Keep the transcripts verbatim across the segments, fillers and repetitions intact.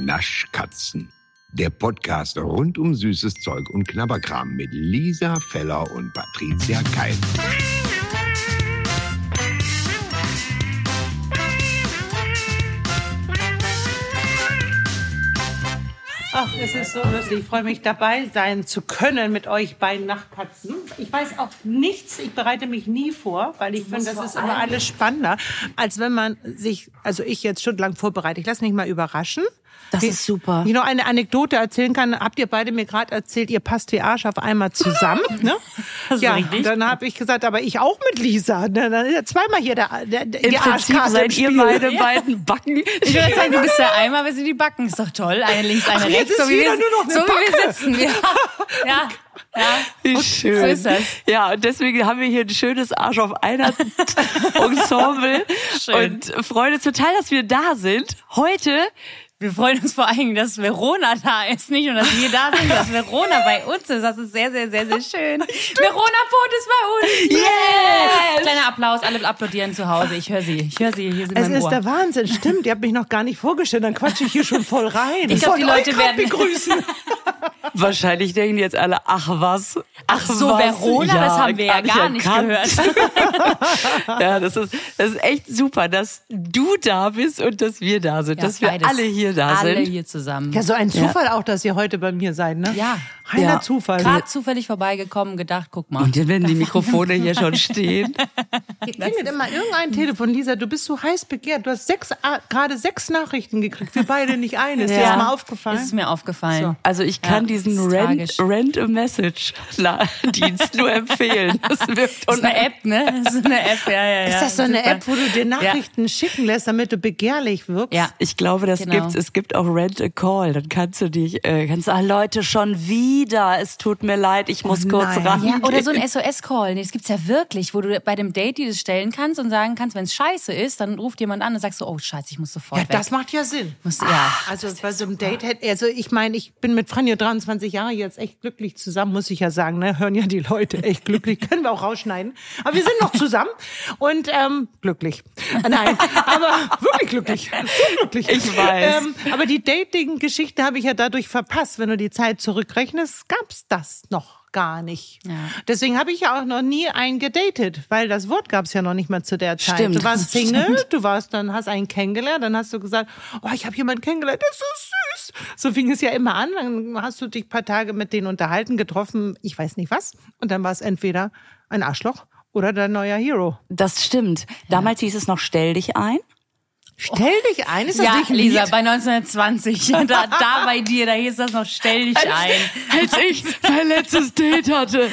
Naschkatzen. Der Podcast rund um süßes Zeug und Knabberkram mit Lisa Feller und Patricia Keil. Ach, es ist so lustig. Ich freue mich, dabei sein zu können mit euch beiden Nachtkatzen. Ich weiß auch nichts, ich bereite mich nie vor, weil ich finde, das ist immer alles spannender, als wenn man sich, also ich jetzt stundenlang vorbereite. Ich lasse mich mal überraschen. Das ist super. Wie ich noch eine Anekdote erzählen kann, habt ihr beide mir gerade erzählt, ihr passt wie Arsch auf einmal zusammen. Ne? Das ist ja, richtig. Dann habe ich gesagt, aber ich auch mit Lisa. Dann ist ja zweimal hier der, der, der Im die Prinzip Arschkarte seid im ihr Spiel. beide beiden Backen. Ich würde sagen, du bist der Eimer, wir sind die Backen. Ist doch toll. Eine links, eine Ach, rechts. jetzt ist So wie, jeder wir, nur noch eine so wie wir Backe. sitzen. Ja, ja, ja. Wie Und schön. So ist das. Ja, und deswegen haben wir hier ein schönes Arsch auf einer Ensemble. Schön. Und freuen uns total, dass wir da sind. Heute... Wir freuen uns vor allem, dass Verona da ist. Nicht nur, dass wir da sind, dass Verona bei uns ist. Das ist sehr, sehr, sehr, sehr schön. Verona Poth ist bei uns. Yes! Kleiner Applaus, alle applaudieren zu Hause. Ich höre sie. Ich höre sie. Hier sind Es mein ist Ohr. der Wahnsinn, stimmt. Ihr habt mich noch gar nicht vorgestellt, dann quatsche ich hier schon voll rein. Ich glaub, die wollte Leute euch grad werden- begrüßen. Wahrscheinlich denken jetzt alle, ach was. Ach so, was? Verona, das haben wir ja hab ich gar nicht erkannt. gehört. Ja, das ist, das ist echt super, dass du da bist und dass wir da sind, Ja, dass wir beides. alle hier da Alle sind. hier zusammen. Ja, so ein Zufall auch, dass ihr heute bei mir seid, ne? Ja. Reiner Ja. Zufall. Gerade zufällig vorbeigekommen, gedacht, guck mal. Und wenn die Mikrofone hier schon stehen. Ihr klingelt immer irgendein Telefon. Lisa, du bist so heiß begehrt. Du hast sechs, ah, gerade sechs Nachrichten gekriegt. Wir beide nicht eine. Ist dir das mal aufgefallen? Ist mir aufgefallen. So. Also ich kann Ja, diesen ist Rent, tragisch. Rent-a-Message-Dienst nur empfehlen. Das wirkt Das ist eine App, ne? Das ist eine App, ja, ja, ja. Ist das so eine Super. App, wo du dir Nachrichten schicken lässt, damit du begehrlich wirkst? Ja. Ich glaube, das Genau. gibt's. Es gibt auch Rent a Call. Dann kannst du dich, äh, kannst du, ah, Leute, schon wieder. Es tut mir leid, ich muss Oh kurz nein. ran. Ja, oder so ein S O S-Call. Nee, das gibt's ja wirklich, wo du bei dem Date dieses stellen kannst und sagen kannst, wenn es scheiße ist, dann ruft jemand an und sagst so, oh Scheiße, ich muss sofort Ja, weg. das macht ja Sinn. Musst, ja. Also bei so einem Date hätte, also ich meine, ich bin mit Franjo dreiundzwanzig Jahre jetzt echt glücklich zusammen, muss ich ja sagen, ne? Hören ja die Leute echt glücklich, können wir auch rausschneiden. Aber wir sind noch zusammen und ähm, glücklich. Äh, Nein, aber wirklich glücklich, so glücklich. Ich weiß. Ähm, aber die Dating-Geschichte habe ich ja dadurch verpasst. Wenn du die Zeit zurückrechnest, gab's das noch gar nicht. Ja. Deswegen habe ich ja auch noch nie einen gedatet, weil das Wort gab's ja noch nicht mal zu der Zeit. Stimmt. Du warst Single, du warst dann, hast einen kennengelernt, dann hast du gesagt, oh, ich habe jemanden kennengelernt, der ist so süß. So fing es ja immer an, dann hast du dich ein paar Tage mit denen unterhalten, getroffen, ich weiß nicht was. Und dann war es entweder ein Arschloch oder dein neuer Hero. Das stimmt. Damals hieß es noch, stell dich ein. Stell dich ein, ist das Ja, nicht ein Lisa, Lied? bei neunzehnhundertzwanzig, da, da bei dir, da hieß das noch, stell dich ein. Als ich mein letztes Date hatte.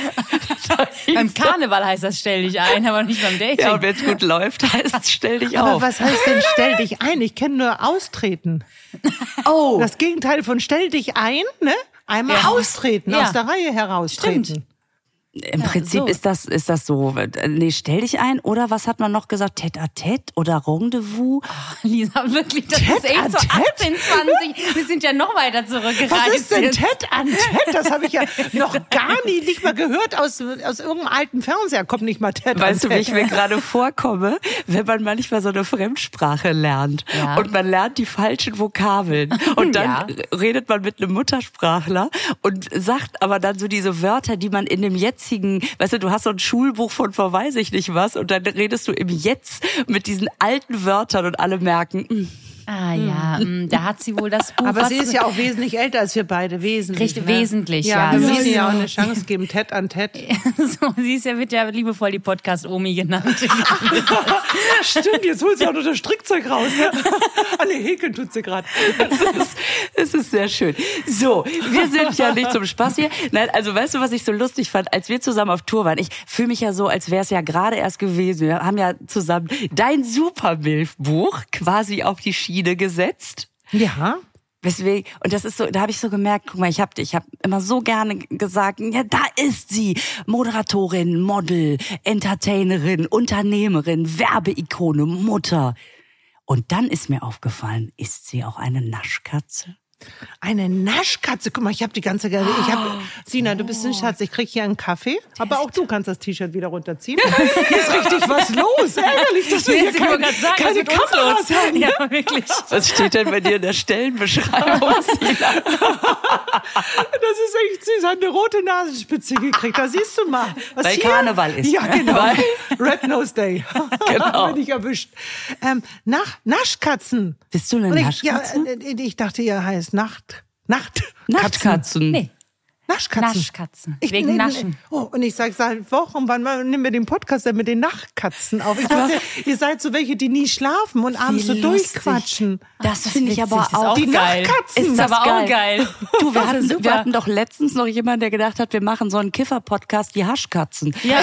Beim Karneval heißt das, stell dich ein, aber nicht beim Dating. Ja, und wenn es gut läuft, heißt es, stell dich Aber auf. was heißt denn stell dich ein? Ich kenne nur austreten. Oh, Das Gegenteil von stell dich ein, ne? Einmal Ja. austreten, Ja. aus der Reihe heraustreten. Stimmt. im Prinzip so. ist das ist das so. Nee, stell dich ein. Oder was hat man noch gesagt? Tête-à-tête oder Rendezvous? Lisa, wirklich, das ist echt so Tête-à-tête? achtzehn, zwanzig. Wir sind ja noch weiter zurückgereist. Was ist denn jetzt. Tête an Tête? Das habe ich ja noch gar nie nicht mal gehört aus, aus irgendeinem alten Fernseher. Kommt nicht mal Tête Weißt du, an wie ich Tête. mir gerade vorkomme, wenn man manchmal so eine Fremdsprache lernt Ja. und man lernt die falschen Vokabeln und dann Ja. redet man mit einem Muttersprachler und sagt aber dann so diese Wörter, die man in dem jetzigen, weißt du, du hast so ein Schulbuch von vor weiß ich nicht was und dann redest du im Jetzt mit diesen alten Wörtern und alle merken, mm, Ah ja, mh, da hat sie wohl das Buch. Aber was sie ist ja auch wesentlich älter als wir beide, wesentlich. Richtig, ne? wesentlich, ja. ja. Wir Sie müssen ist ihr ja auch so- eine Chance geben, Tête an Tête. so, sie ist ja, wird ja liebevoll die Podcast-Omi genannt. Stimmt, jetzt holt sie auch noch das Strickzeug raus. Ne? Alle häkeln tut sie gerade. es ist, es ist sehr schön. So, wir sind ja nicht zum Spaß hier. Nein, also weißt du, was ich so lustig fand, als wir zusammen auf Tour waren? Ich fühle mich ja so, als wäre es ja gerade erst gewesen. Wir haben ja zusammen dein Supermilf-Buch quasi auf die Schiene gesetzt. Ja. Weswegen, und das ist so, da habe ich so gemerkt, guck mal, ich habe ich hab immer so gerne gesagt, ja, da ist sie, Moderatorin, Model, Entertainerin, Unternehmerin, Werbeikone, Mutter. Und dann ist mir aufgefallen, ist sie auch eine Naschkatze? Eine Naschkatze. Guck mal, ich habe die ganze... Ich hab, Sina, du bist ein Schatz. Ich krieg hier einen Kaffee. Aber auch du kannst das T-Shirt wieder runterziehen. Hier ist richtig was los. Ärgerlich, dass wir hier kein, sagen, keine Kameras haben. Ja, wirklich. Was steht denn bei dir in der Stellenbeschreibung, Sina? Das ist echt süß. Hat eine rote Nasenspitze gekriegt. Da siehst du mal. Was Weil hier? Karneval ist. Ja, genau. Weil- Red Nose Day. Genau. Bin ich erwischt. Ähm, nach, Naschkatzen. Bist du eine Und ich, Naschkatze? Ja, äh, ich dachte, ihr heißt Nacht. Nacht. Nachtkatzen. Nee. Naschkatzen. Naschkatzen. Ich, Wegen nee, nee, Naschen. Oh, und ich sage seit Wochen, wann mal nehmen wir den Podcast denn mit den Nachtkatzen auf? Ich dachte, ihr seid so welche, die nie schlafen und abends so lustig. durchquatschen. Das finde ich aber Ist auch auch Die geil. Nachtkatzen. Ist das aber geil. auch geil. Du, wir Das ist hatten, super. wir hatten doch letztens noch jemanden, der gedacht hat, wir machen so einen Kiffer-Podcast wie Haschkatzen. Ja,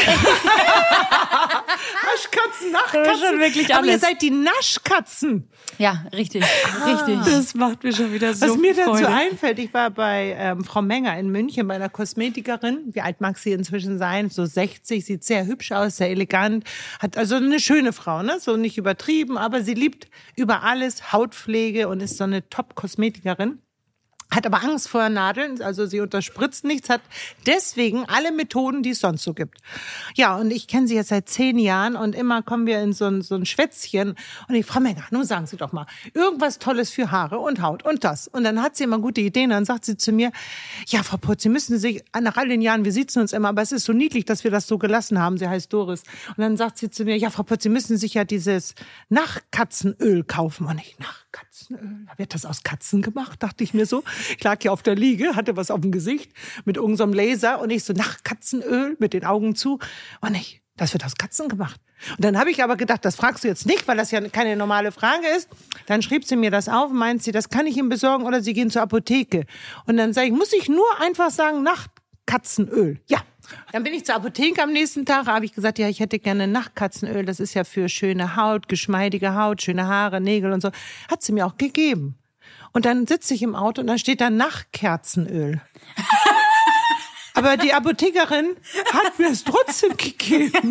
Naschkatzen, Das Nachtkatzen. ist schon wirklich Aber ihr alles. seid die Naschkatzen. ja, richtig. Richtig. Das macht mir schon wieder so Was mir dazu Freude. einfällt, ich war bei ähm, Frau Menger in München bei einer Kosmetikerin. Wie alt mag sie inzwischen sein? So sechzig, sieht sehr hübsch aus, sehr elegant. Hat also eine schöne Frau, ne? So nicht übertrieben, aber sie liebt über alles Hautpflege und ist so eine Top-Kosmetikerin. Hat aber Angst vor Nadeln, also sie unterspritzt nichts, hat deswegen alle Methoden, die es sonst so gibt. Ja, und ich kenne sie jetzt seit zehn Jahren und immer kommen wir in so ein, so ein Schwätzchen und ich, Frau Menger, nun sagen Sie doch mal, irgendwas Tolles für Haare und Haut und das. Und dann hat sie immer gute Ideen, dann sagt sie zu mir, ja, Frau Putz, Sie müssen sich, nach all den Jahren, wir sitzen uns immer, aber es ist so niedlich, dass wir das so gelassen haben, sie heißt Doris. Und dann sagt sie zu mir, ja, Frau Putz, Sie müssen sich ja dieses Nachtkatzenöl kaufen. Und ich, Nachtkatzenöl? Wird das aus Katzen gemacht, dachte ich mir so. Ich lag hier auf der Liege, hatte was auf dem Gesicht mit irgendeinem Laser und ich so, Nachtkatzenöl mit den Augen zu. Und ich, das wird aus Katzen gemacht. Und dann habe ich aber gedacht, das fragst du jetzt nicht, weil das ja keine normale Frage ist. Dann schrieb sie mir das auf und meint sie, das kann ich Ihnen besorgen oder Sie gehen zur Apotheke. Und dann sage ich, muss ich nur einfach sagen, Nachtkatzenöl? Ja. Dann bin ich zur Apotheke am nächsten Tag, habe ich gesagt, ja, ich hätte gerne Nachtkatzenöl, das ist ja für schöne Haut, geschmeidige Haut, schöne Haare, Nägel und so. Hat sie mir auch gegeben. Und dann sitze ich im Auto und dann steht da Nachtkerzenöl. Aber die Apothekerin hat mir es trotzdem gegeben.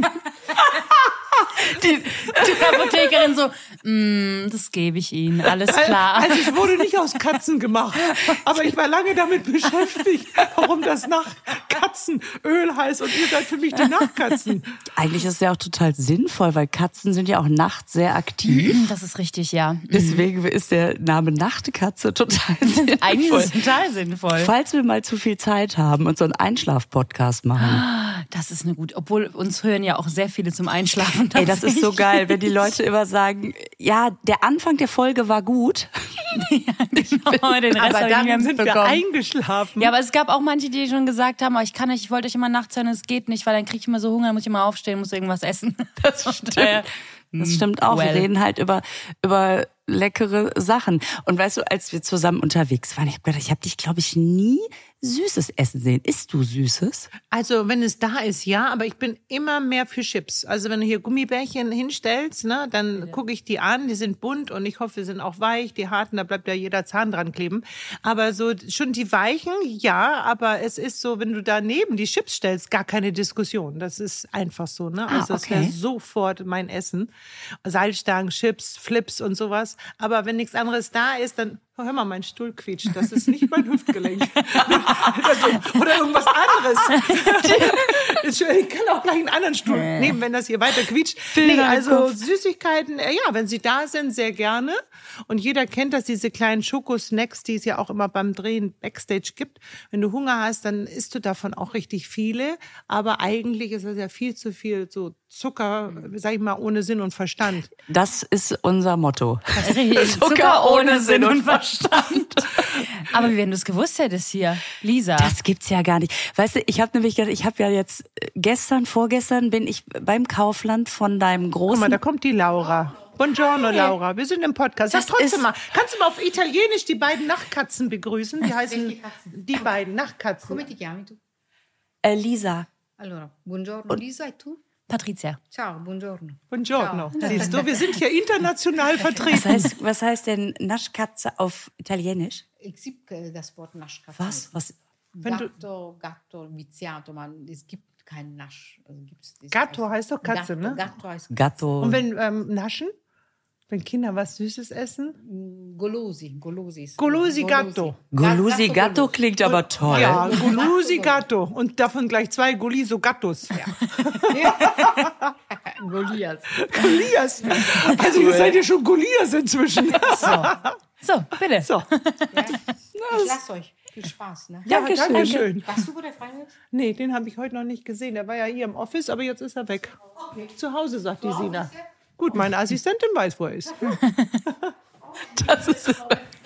Die, die Apothekerin so, mm, das gebe ich Ihnen, alles klar. Also es wurde nicht aus Katzen gemacht. Aber ich war lange damit beschäftigt, warum das Nachtkatzenöl heißt. Und ihr seid für mich die Nachtkatzen. Eigentlich ist es ja auch total sinnvoll, weil Katzen sind ja auch nachts sehr aktiv. Das ist richtig, ja. Deswegen ist der Name Nachtkatze total sinnvoll. Eigentlich ist es total sinnvoll. Falls wir mal zu viel Zeit haben und so einen Einschlaf-Podcast machen. Das ist eine gute, obwohl uns hören ja auch sehr viele zum Einschlafen. Ey, das ist so geil, wenn die Leute immer sagen, ja, der Anfang der Folge war gut. Oh, den Rest Aber habe ich dann nicht mehr sind wir mitbekommen. eingeschlafen. Ja, aber es gab auch manche, die schon gesagt haben, oh, ich kann nicht, ich wollte euch immer nachts hören, es geht nicht, weil dann kriege ich immer so Hunger, dann muss ich immer aufstehen, muss irgendwas essen. Das stimmt. Das stimmt auch. Well. Wir reden halt über, über leckere Sachen. Und weißt du, als wir zusammen unterwegs waren, ich habe gedacht, ich habe dich, glaube ich, nie Süßes essen sehen. Isst du Süßes? Also wenn es da ist, ja, aber ich bin immer mehr für Chips. Also wenn du hier Gummibärchen hinstellst, ne, dann gucke ich die an, die sind bunt und ich hoffe, die sind auch weich. Die harten, da bleibt ja jeder Zahn dran kleben. Aber so schon die weichen, ja, aber es ist so, wenn du daneben die Chips stellst, gar keine Diskussion. Das ist einfach so, ne? Also Ah, das okay. wäre sofort mein Essen. Salzstangen, Chips, Flips und sowas. Aber wenn nichts anderes da ist, dann hör mal, mein Stuhl quietscht. Das ist nicht mein Hüftgelenk. Also, oder irgendwas anderes. Ich kann auch gleich einen anderen Stuhl nehmen, wenn das hier weiter quietscht. Nee, also Süßigkeiten, äh, ja, wenn sie da sind, sehr gerne. Und jeder kennt das, diese kleinen Schokosnacks, die es ja auch immer beim Drehen Backstage gibt. Wenn du Hunger hast, dann isst du davon auch richtig viele. Aber eigentlich ist das ja viel zu viel so Zucker, sag ich mal, ohne Sinn und Verstand. Das ist unser Motto. Zucker ohne Sinn und Verstand. Aber wie wenn du es gewusst hättest hier, Lisa. Das gibt's ja gar nicht. Weißt du, ich habe nämlich gedacht, ich habe ja jetzt gestern, vorgestern bin ich beim Kaufland von deinem Guck mal, großen... da kommt die Laura. Buongiorno, Laura. Wir sind im Podcast. Sag Das trotzdem ist- mal, kannst du mal auf Italienisch die beiden Nachtkatzen begrüßen? Die heißen Welche Katzen? die beiden Nachtkatzen. Come ti chiami tu? Äh, Lisa. Allora, buongiorno Lisa e tu? Patricia. Ciao, buongiorno. Buongiorno. Siehst du, wir sind hier international Was vertreten. heißt, was heißt denn Naschkatze auf Italienisch? Es gibt äh, das Wort Naschkatze. Was? Was? Wenn du- Gatto, Gatto, viziato, man, es gibt keinen Nasch. Also gibt's, es Gatto heißt doch Katze, Gatto, ne? Gatto heißt Gatto. Und wenn ähm, naschen? Wenn Kinder was Süßes essen? Golosi, Golosi. Golosi Gatto. Golosi Gatto klingt aber toll. Ja, Golosi Gatto. Und davon gleich zwei Goliso Gattos. Golias. Golias. Also ihr seid ja schon Golias inzwischen. So, bitte. So. Ja. Ich lasse euch. Viel Spaß, ne? Ja, Dankeschön. Dankeschön. Warst du, wo der Freund ist? Nee, den habe ich heute noch nicht gesehen. Der war ja hier im Office, aber jetzt ist er weg. Okay. Zu Hause, sagt die Sina. Gut, meine Assistentin weiß, wo er ist. Das ist,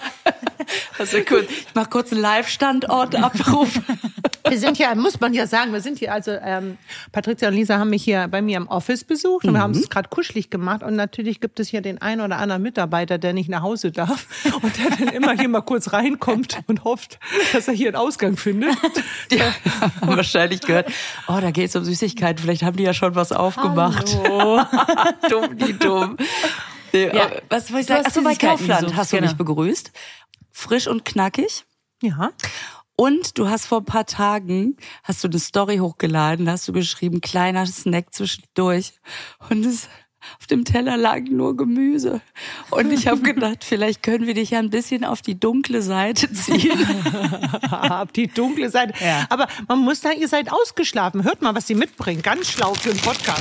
also kurz, ich mache kurz einen Live-Standort-Abruf. Wir sind ja, muss man ja sagen, wir sind hier, also ähm, Patricia und Lisa haben mich hier bei mir im Office besucht und wir haben es gerade kuschelig gemacht und natürlich gibt es hier den einen oder anderen Mitarbeiter, der nicht nach Hause darf und der dann immer hier mal kurz reinkommt und hofft, dass er hier einen Ausgang findet. Ja, haben wahrscheinlich gehört, oh, da geht es um Süßigkeiten, vielleicht haben die ja schon was aufgemacht. Dumm, die dumm. Nee, Ja. was wollte ich Du sagen? hast Achso, bei Süßigkeiten Kaufland gesucht, hast du genau. mich begrüßt. Frisch und knackig. Ja. Und du hast vor ein paar Tagen, hast du eine Story hochgeladen, da hast du geschrieben, kleiner Snack zwischendurch. Und es, auf dem Teller lag nur Gemüse. Und ich habe gedacht, vielleicht können wir dich ja ein bisschen auf die dunkle Seite ziehen. Ab die dunkle Seite. Ja. Aber man muss sagen, ihr seid ausgeschlafen. Hört mal, was sie mitbringen. Ganz schlau für einen Podcast.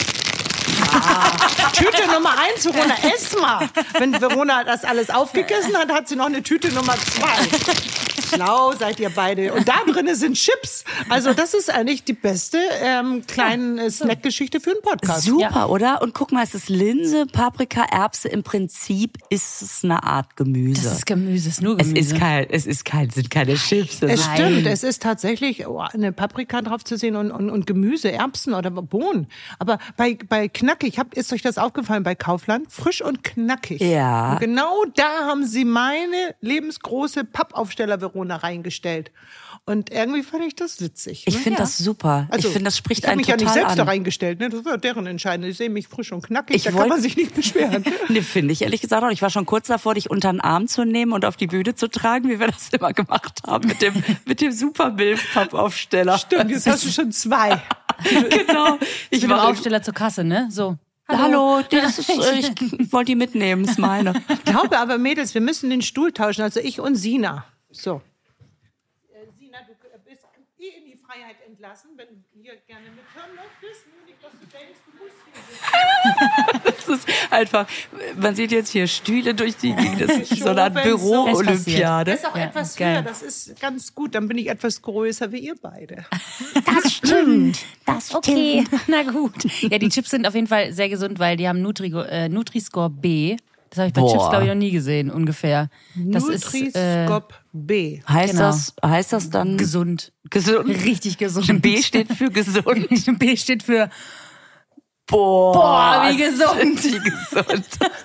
Ah. Tüte Nummer eins, Verona, ess mal. Wenn Verona das alles aufgegessen hat, hat sie noch eine Tüte Nummer zwei. Schlau seid ihr beide. Und da drin sind Chips. Also das ist eigentlich die beste ähm, kleine Snackgeschichte für einen Podcast. Super, oder? Und guck mal, es ist Linse, Paprika, Erbse. Im Prinzip ist es eine Art Gemüse. Das ist Gemüse, ist nur es Gemüse. ist kein, es ist kein, sind keine Chips. Das Es ist stimmt, es ist tatsächlich oh, eine Paprika drauf zu sehen und, und, und Gemüse, Erbsen oder Bohnen. Aber bei, bei knackig, hab, ist euch das aufgefallen bei Kaufland? Frisch und knackig. Ja. Und genau da haben sie meine lebensgroße Pappaufsteller Verona reingestellt. Und irgendwie fand ich das witzig. Ich ne? finde Ja. das super. Also, ich finde, das spricht ich hab einen mich ja total nicht selbst an. da reingestellt, ne? Das war deren Entscheidung. Ich sehe mich frisch und knackig, Ich da wollt- kann man sich nicht beschweren. Ne, finde ich ehrlich gesagt auch. Ich war schon kurz davor, dich unter den Arm zu nehmen und auf die Bühne zu tragen, wie wir das immer gemacht haben mit dem, mit dem Super-Milf-Pappaufsteller. Stimmt, jetzt hast du schon zwei. Genau. Ich Mit dem war Aufsteller zur Kasse, ne? So. Hallo, nee, das ist, äh, ich, ich wollte die mitnehmen, ist meine. Ich glaube aber, Mädels, wir müssen den Stuhl tauschen, also ich und Sina. So. Sina, du bist eh in die Freiheit entlassen, wenn du hier gerne mithören möchtest. Nur nicht, dass du denkst, du musst hier sitzen. Das ist einfach, man sieht jetzt hier Stühle durch die Gegend. Das ist so eine Art Es Büro-Olympiade. Das ist auch Ja, etwas geil. höher, das ist ganz gut. Dann bin ich etwas größer wie ihr beide. Das stimmt. Das okay. Na gut. Ja, die Chips sind auf jeden Fall sehr gesund, weil die haben Nutri, äh, Nutri-Score B. Das habe ich bei Boah. Chips, glaube ich, noch nie gesehen, ungefähr. Das ist äh, Nutri-Scope B. Heißt, Genau. das, heißt das dann gesund. gesund? Richtig gesund. B steht für gesund. B steht für Boah, Boah, wie gesund. Wie gesund.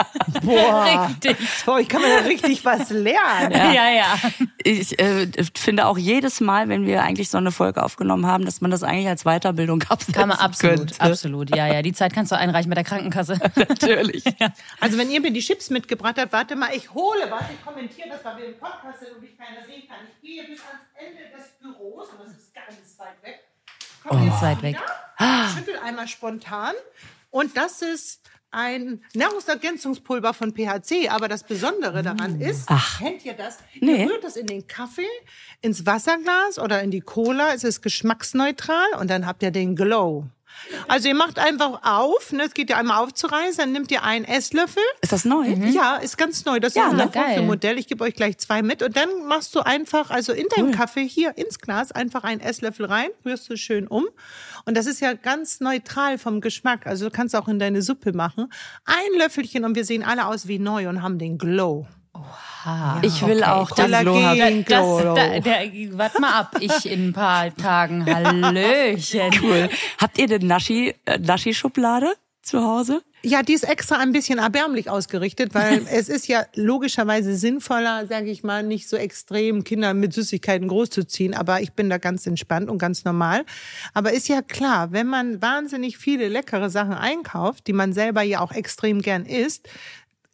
Boah. richtig. Boah, ich kann mir ja richtig was lernen. Ja, ja. Ich äh, finde auch jedes Mal, wenn wir eigentlich so eine Folge aufgenommen haben, dass man das eigentlich als Weiterbildung absetzen Kann man absolut, könnte. absolut. Ja, ja. Die Zeit kannst du einreichen bei der Krankenkasse. Natürlich. Also wenn ihr mir die Chips mitgebracht habt, warte mal, ich hole was, ich kommentiere das, weil wir im Podcast sind und mich keiner sehen kann. Ich gehe bis ans Ende des Büros und das ist ganz weit weg. Komm jetzt weit weg. wieder, schüttel einmal spontan und das ist ein Nahrungsergänzungspulver von P H C, aber das Besondere daran ist, Ach. kennt ihr das? Nee. Ihr rührt das in den Kaffee, ins Wasserglas oder in die Cola, es ist geschmacksneutral und dann habt ihr den Glow. Also ihr macht einfach auf, ne, es geht ja einmal aufzureißen, dann nehmt ihr einen Esslöffel. Ist das neu? Ja, ist ganz neu. Das Ja, ist ein na, geil. Modell. Ich gebe euch gleich zwei mit. Und dann machst du einfach, also in deinem Kaffee hier ins Glas, einfach einen Esslöffel rein, rührst du schön um. Und das ist ja ganz neutral vom Geschmack. Also du kannst auch in deine Suppe machen. Ein Löffelchen und wir sehen alle aus wie neu und haben den Glow. Ich will auch den Kollagen. Glow haben. Das, Glow. da, der, warte mal ab, ich in ein paar Tagen. Hallöchen. Cool. Habt ihr eine Naschi, äh, Naschi-Schublade zu Hause? Ja, die ist extra ein bisschen erbärmlich ausgerichtet, weil es ist ja logischerweise sinnvoller, sage ich mal, nicht so extrem Kinder mit Süßigkeiten großzuziehen. Aber ich bin da ganz entspannt und ganz normal. Aber ist ja klar, wenn man wahnsinnig viele leckere Sachen einkauft, die man selber ja auch extrem gern isst,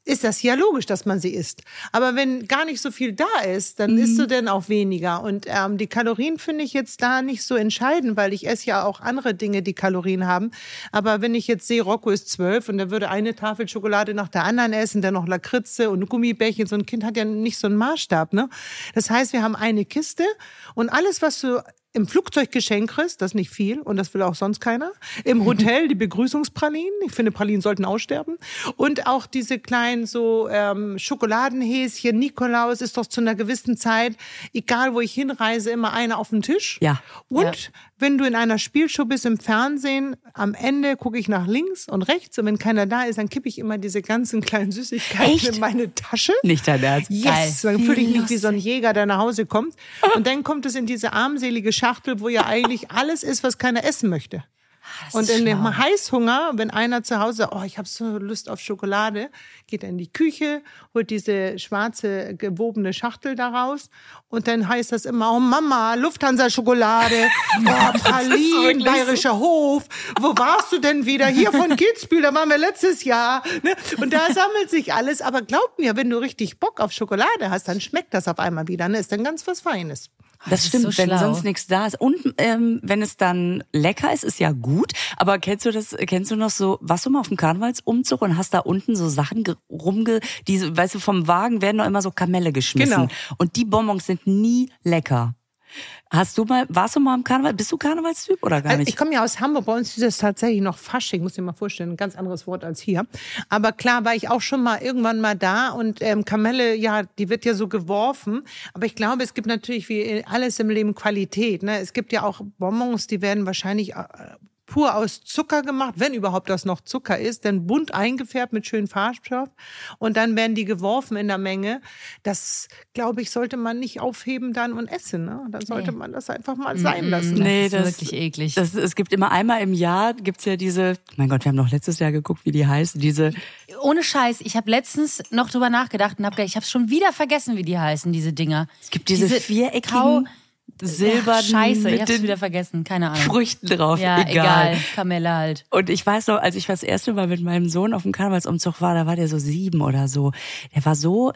ist das ja logisch, dass man sie isst. Aber wenn gar nicht so viel da ist, dann mhm. isst du denn auch weniger. Und ähm, die Kalorien finde ich jetzt da nicht so entscheidend, weil ich esse ja auch andere Dinge, die Kalorien haben. Aber wenn ich jetzt sehe, Rocco ist zwölf und der würde eine Tafel Schokolade nach der anderen essen, dann noch Lakritze und Gummibärchen. So ein Kind hat ja nicht so einen Maßstab, ne? Das heißt, wir haben eine Kiste und alles, was du im Flugzeug Geschenk kriegst, das ist nicht viel und das will auch sonst keiner. Im Hotel die Begrüßungspralinen, ich finde Pralinen sollten aussterben. Und auch diese kleinen so ähm, Schokoladenhäschen, Nikolaus ist doch zu einer gewissen Zeit, egal wo ich hinreise, immer einer auf dem Tisch. Ja. Und ja. wenn du in einer Spielshow bist im Fernsehen, am Ende gucke ich nach links und rechts und wenn keiner da ist, dann kippe ich immer diese ganzen kleinen Süßigkeiten Echt? in meine Tasche. Nicht dein Ernst. Yes, dann fühle ich mich wie so ein Jäger, der nach Hause kommt. Und dann kommt es in diese armselige Schachtel, wo ja eigentlich alles ist, was keiner essen möchte. Das und in dem schlau. Heißhunger, wenn einer zu Hause, oh, ich habe so Lust auf Schokolade, geht er in die Küche, holt diese schwarze gewobene Schachtel daraus und dann heißt das immer, oh Mama, Lufthansa-Schokolade, oh, Pralinen, Bayerischer Hof, wo warst du denn wieder? Hier von Kitzbühel, da waren wir letztes Jahr. Ne? Und da sammelt sich alles, aber glaub mir, wenn du richtig Bock auf Schokolade hast, dann schmeckt das auf einmal wieder, ne? Ist dann ganz was Feines. Das, das stimmt, ist so wenn schlau. sonst nichts da ist. Und ähm, wenn es dann lecker ist, ist ja gut. Aber kennst du das, kennst du noch so, warst du mal auf dem Karnevalsumzug und hast da unten so Sachen ge- rumge... Diese, weißt du, vom Wagen werden doch immer so Kamelle geschmissen. Genau. Und die Bonbons sind nie lecker. Hast du mal, warst du mal im Karneval? Bist du Karnevalstyp oder gar Also nicht? ich komme ja aus Hamburg, bei uns ist das tatsächlich noch Fasching, muss ich mir mal vorstellen, ein ganz anderes Wort als hier. Aber klar war ich auch schon mal irgendwann mal da und ähm, Kamelle, ja, die wird ja so geworfen. Aber ich glaube, es gibt natürlich wie alles im Leben Qualität. Ne? Es gibt ja auch Bonbons, die werden wahrscheinlich äh, pur aus Zucker gemacht, wenn überhaupt das noch Zucker ist, dann bunt eingefärbt mit schönem Farbstoff und dann werden die geworfen in der Menge. Das, glaube ich, sollte man nicht aufheben dann und essen. Ne? Dann sollte Nee. man das einfach mal sein lassen. Das Nee, ist das- wirklich eklig. Das, es gibt immer einmal im Jahr, gibt's ja diese, mein Gott, wir haben noch letztes Jahr geguckt, wie die heißen, diese, Ohne Scheiß, ich habe letztens noch drüber nachgedacht und habe gedacht, ich habe schon wieder vergessen, wie die heißen, diese Dinger. es gibt diese, Diese viereckigen, Tau- silbernen, Ach, Scheiße, ich mit hab's den wieder vergessen, keine Ahnung. Früchten drauf, Ja, egal. egal. Kamelle halt. Und ich weiß noch, als ich das erste Mal mit meinem Sohn auf dem Karnevalsumzug war, da war der so sieben oder so. Der war so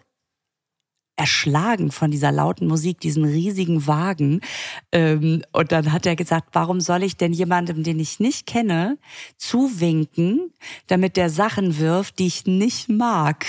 erschlagen von dieser lauten Musik, diesen riesigen Wagen. Ähm, und dann hat er gesagt, warum soll ich denn jemandem, den ich nicht kenne, zuwinken, damit der Sachen wirft, die ich nicht mag?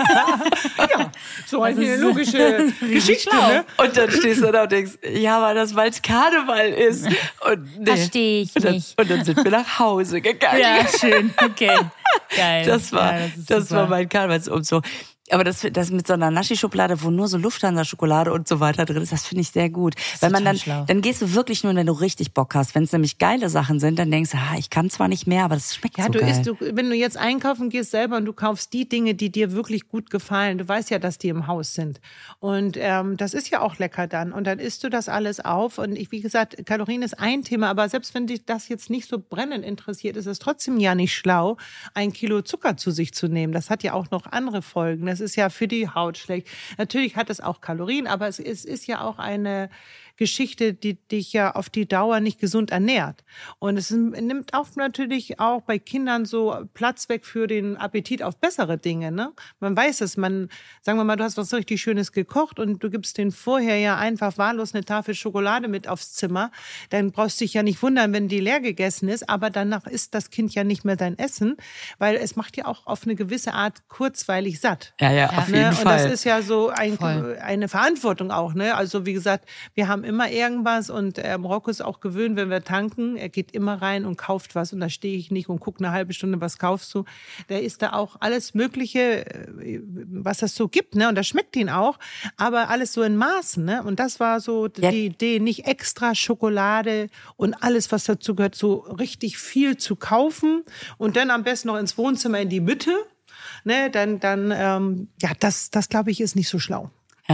Ja, so eine logische Geschichte. Ne? Und dann stehst du da und denkst, ja, aber das, weil es Karneval ist. Und nee. Verstehe ich und dann, nicht. Und dann sind wir nach Hause gegangen. Ja, schön, okay. Geil. Das war, ja, das, das ist war super. mein Karnevalsumzug. Aber das, das mit so einer Naschi-Schokolade, wo nur so Lufthansa-Schokolade und so weiter drin ist, das finde ich sehr gut. Weil man total dann, schlau. dann gehst du wirklich nur, wenn du richtig Bock hast. Wenn es nämlich geile Sachen sind, dann denkst du, ah, ich kann zwar nicht mehr, aber das schmeckt Ja, so du geil. isst, du, wenn du jetzt einkaufen gehst selber und du kaufst die Dinge, die dir wirklich gut gefallen, du weißt ja, dass die im Haus sind. Und ähm, das ist ja auch lecker dann. Und dann isst du das alles auf. Und ich, wie gesagt, Kalorien ist ein Thema, aber selbst wenn dich das jetzt nicht so brennend interessiert, ist es trotzdem ja nicht schlau, ein Kilo Zucker zu sich zu nehmen. Das hat ja auch noch andere Folgen. Das ist ja für die Haut schlecht. Natürlich hat es auch Kalorien, aber es ist, ist ja auch eine Geschichte, die dich ja auf die Dauer nicht gesund ernährt. Und es nimmt auch natürlich auch bei Kindern so Platz weg für den Appetit auf bessere Dinge. Ne? Man weiß es, man, sagen wir mal, du hast was richtig Schönes gekocht und du gibst denen vorher ja einfach wahllos eine Tafel Schokolade mit aufs Zimmer. Dann brauchst du dich ja nicht wundern, wenn die leer gegessen ist, aber danach isst das Kind ja nicht mehr dein Essen, weil es macht ja auch auf eine gewisse Art kurzweilig satt. ja, ja, auf Ne? jeden Und Fall. das ist ja so ein, Voll. eine Verantwortung auch. Ne? Also wie gesagt, wir haben immer irgendwas und ähm, Rocco ist auch gewöhnt, wenn wir tanken, er geht immer rein und kauft was und da stehe ich nicht und gucke eine halbe Stunde, was kaufst du. Der isst da auch alles Mögliche, äh, was es so gibt, ne? Und das schmeckt ihn auch, aber alles so in Maßen. Ne? Und das war so Ja. die Idee, nicht extra Schokolade und alles, was dazu gehört, so richtig viel zu kaufen und dann am besten noch ins Wohnzimmer in die Mitte. Ne, dann, dann, ähm, ja, das, das glaube ich, ist nicht so schlau. Ja.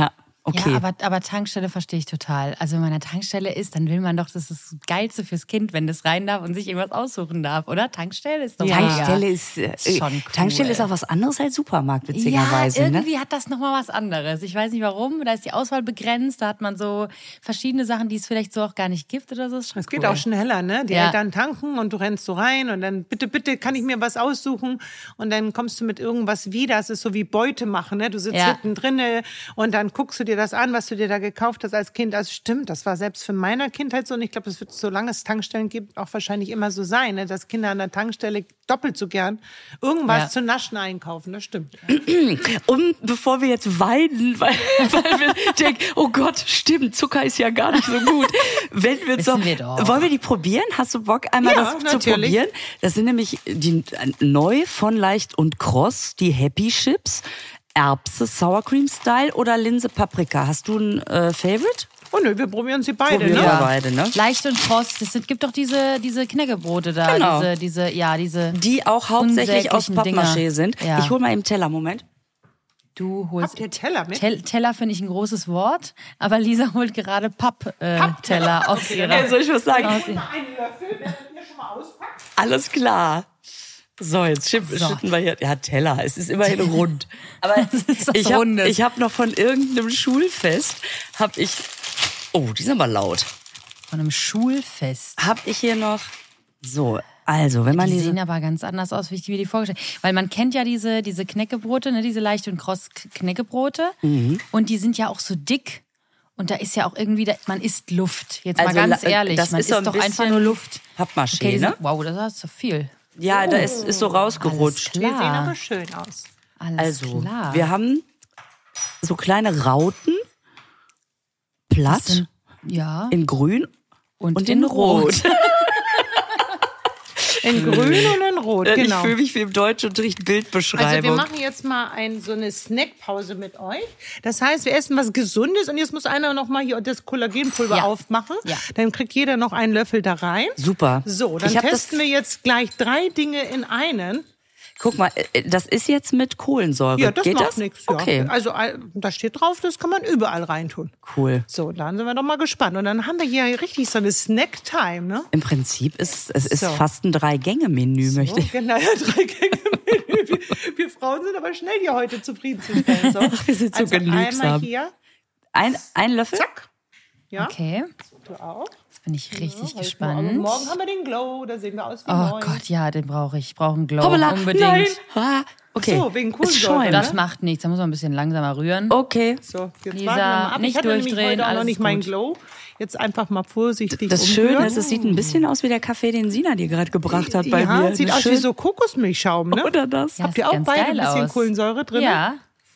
Okay. Ja, aber, aber Tankstelle verstehe ich total. Also wenn man an der Tankstelle ist, dann will man doch, das ist das Geilste fürs Kind, wenn das rein darf und sich irgendwas aussuchen darf, oder? Tankstelle ist doch Ja. mega. Tankstelle ist, äh, Ist schon cool. Tankstelle ist auch was anderes als Supermarkt, Ja, witzigerweise. irgendwie ne? hat das nochmal was anderes. Ich weiß nicht warum, da ist die Auswahl begrenzt, da hat man so verschiedene Sachen, die es vielleicht so auch gar nicht gibt oder so. Ist schon Es geht cool. auch schneller, ne? Die Ja. Eltern tanken und du rennst so rein und dann, bitte, bitte, kann ich mir was aussuchen? Und dann kommst du mit irgendwas wieder. Es ist so wie Beute machen, ne? Du sitzt Ja. hinten drinne und dann guckst du dir das an, was du dir da gekauft hast als Kind. Das stimmt, das war selbst für meiner Kindheit so. Und ich glaube, das wird, solange es Tankstellen gibt, auch wahrscheinlich immer so sein, ne? Dass Kinder an der Tankstelle doppelt so gern irgendwas Ja. zu naschen einkaufen. Das stimmt. Und bevor wir jetzt weinen, weil, weil wir denken, oh Gott, stimmt, Zucker ist ja gar nicht so gut. Wenn wir jetzt Wissen noch, wir doch. wollen wir die probieren? Hast du Bock, einmal Ja, das zu natürlich. probieren? Das sind nämlich die äh, neu von Leicht und Kross, die Happy Chips. Erbse, Sour Cream Style oder Linse Paprika. Hast du ein äh, Favorite? Oh nö, wir probieren sie beide, Probieren ne? wir beide, ne? Leicht und Frost, es sind, gibt doch diese, diese Knäckebrote da, Genau. diese, diese, ja, diese. Die auch hauptsächlich aus unsäglichen Pappmaché Dinger. sind. Ja. Ich hol mal eben Teller, Moment. Du holst Habt ihr Teller mit? Tel Teller finde ich ein großes Wort, aber Lisa holt gerade Papp-Teller äh, Teller aus ihrer. Äh, soll ich was sagen? aus ihr- Einen Löffel, während ihr schon mal auspackt. Alles klar. So, jetzt schütten, schütten wir hier. Ja, Teller. Es ist immerhin rund. Aber ist was ich habe Rundes. ich hab noch von irgendeinem Schulfest, habe ich, oh, die sind aber laut, Von einem Schulfest. habe ich hier noch, so, also, wenn man Die diese, sehen aber ganz anders aus, wie ich mir die vorgestellt habe. Weil man kennt ja diese, diese Knäckebrote, ne, diese Leicht- und Kross-Knäckebrote. Mhm. Und die sind ja auch so dick. Und da ist ja auch irgendwie, da, man isst Luft. Jetzt Also, mal ganz la- ehrlich, das man ist so isst ein doch einfach bisschen nur Luft. Pappmaché, Okay, die ne? sind, wow, das ist so viel. Ja, da ist, ist so rausgerutscht. Die sehen aber Klar. schön aus. Alles Also, klar. wir haben so kleine Rauten, platt, Das sind- ja. in grün Und, und in rot. In grün und in rot, Ich genau. fühle mich wie im Deutschunterricht Also wir Bildbeschreibung. machen jetzt mal ein, so eine Snackpause mit euch. Das heißt, wir essen was Gesundes und jetzt muss einer noch mal hier das Kollagenpulver Ja. aufmachen. Ja. Dann kriegt jeder noch einen Löffel da rein. Super. So, dann Ich hab testen das, wir jetzt gleich drei Dinge in einen. Guck mal, äh, das ist jetzt mit Kohlensäure. Ja, das Geht macht das? nichts. Ja. Okay, Also äh, da steht drauf, das kann man überall reintun. cool. So, dann sind wir doch mal gespannt. Und dann haben wir hier richtig so eine Snack-Time, ne? Im Prinzip ist es ist So. fast ein Drei-Gänge-Menü, möchte ich. Genau, drei Gänge Menü. Wir, wir Frauen sind aber schnell, hier heute zufriedenzustellen. So. wir sind so also genügsam. einmal hier, Ein, ein Löffel? zack. Ja, Okay, du auch. jetzt bin ich richtig Heute gespannt. Morgen, morgen haben wir den Glow, da sehen wir aus wie Oh neu. Gott, ja, den brauche ich. Ich brauche einen Glow. Hoppala, Unbedingt. nein. Ah, okay. So, wegen Es Kohlensäure, schäumt. Das macht nichts, da muss man ein bisschen langsamer rühren. Okay. So, jetzt Lisa, warten wir mal ab. nicht ich hatte nämlich durchdrehen, heute auch noch alles nicht meinen gut. Glow. Jetzt einfach mal vorsichtig Das umrühren. Schöne ist, es sieht ein bisschen aus wie der Kaffee, den Sina dir gerade gebracht hat bei ja, mir. sieht aus wie Schön- so Kokosmilchschaum, ne? Oder das? Ja, Habt sieht ihr auch ganz beide ein geil bisschen aus. Kohlensäure drin? Ja,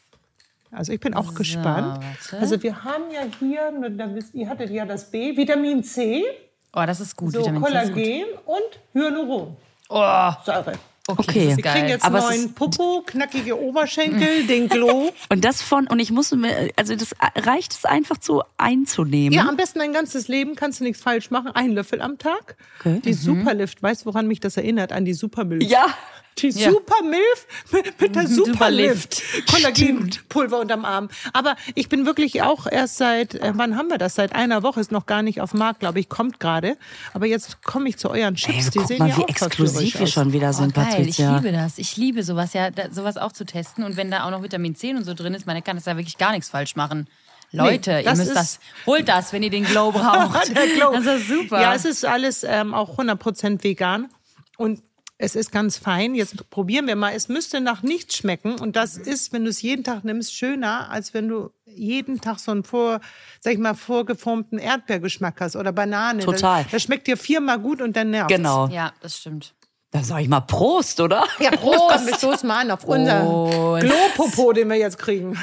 Also ich bin auch gespannt. warte. Also wir haben ja hier, da wisst, ihr hattet ja das B, Vitamin C, oh, das ist gut. so Vitamin C ist gut. Kollagen und Hyaluron. Oh, Säure. okay, Okay. das ist Wir kriegen geil. jetzt Aber es neuen ist- Popo, knackige Oberschenkel, den Glow. Und das von, und ich muss mir, also das reicht es einfach so einzunehmen. Ja, am besten dein ganzes Leben, kannst du nichts falsch machen. Ein Löffel am Tag. Okay. Die Superlift, weißt du, woran mich das erinnert? An die Supermilch. Ja. Die Ja. Supermilf mit, mit der Superlift. Superlift. Kollagenpulver unterm Arm. Aber ich bin wirklich auch erst seit, äh, wann haben wir das? Seit einer Woche, ist noch gar nicht auf dem Markt, glaube ich, kommt gerade. Aber jetzt komme ich zu euren Chips. Ey, Die guck sehen mal, ja wie auch exklusiv verführerisch wir aus. schon wieder sind, Oh, geil, ich Patricia. liebe das. Ich liebe sowas, ja, da, sowas auch zu testen. Und wenn da auch noch Vitamin C und so drin ist, man kann das ja wirklich gar nichts falsch machen. Leute, ihr das müsst ist- das, holt das, wenn ihr den Glow braucht. Der Glow. Das ist super. Ja, es ist alles ähm, auch hundert Prozent vegan. Und es ist ganz fein. Jetzt probieren wir mal. Es müsste nach nichts schmecken. Und das ist, wenn du es jeden Tag nimmst, schöner, als wenn du jeden Tag so einen vor, sag ich mal, vorgeformten Erdbeergeschmack hast oder Banane. Total. Das, das schmeckt dir viermal gut und dann nervt. Genau. Ja, das stimmt. Dann sag ich mal Prost, oder? Ja, Prost, komm, wir stoßen mal an auf unser Glow-Popo, den wir jetzt kriegen.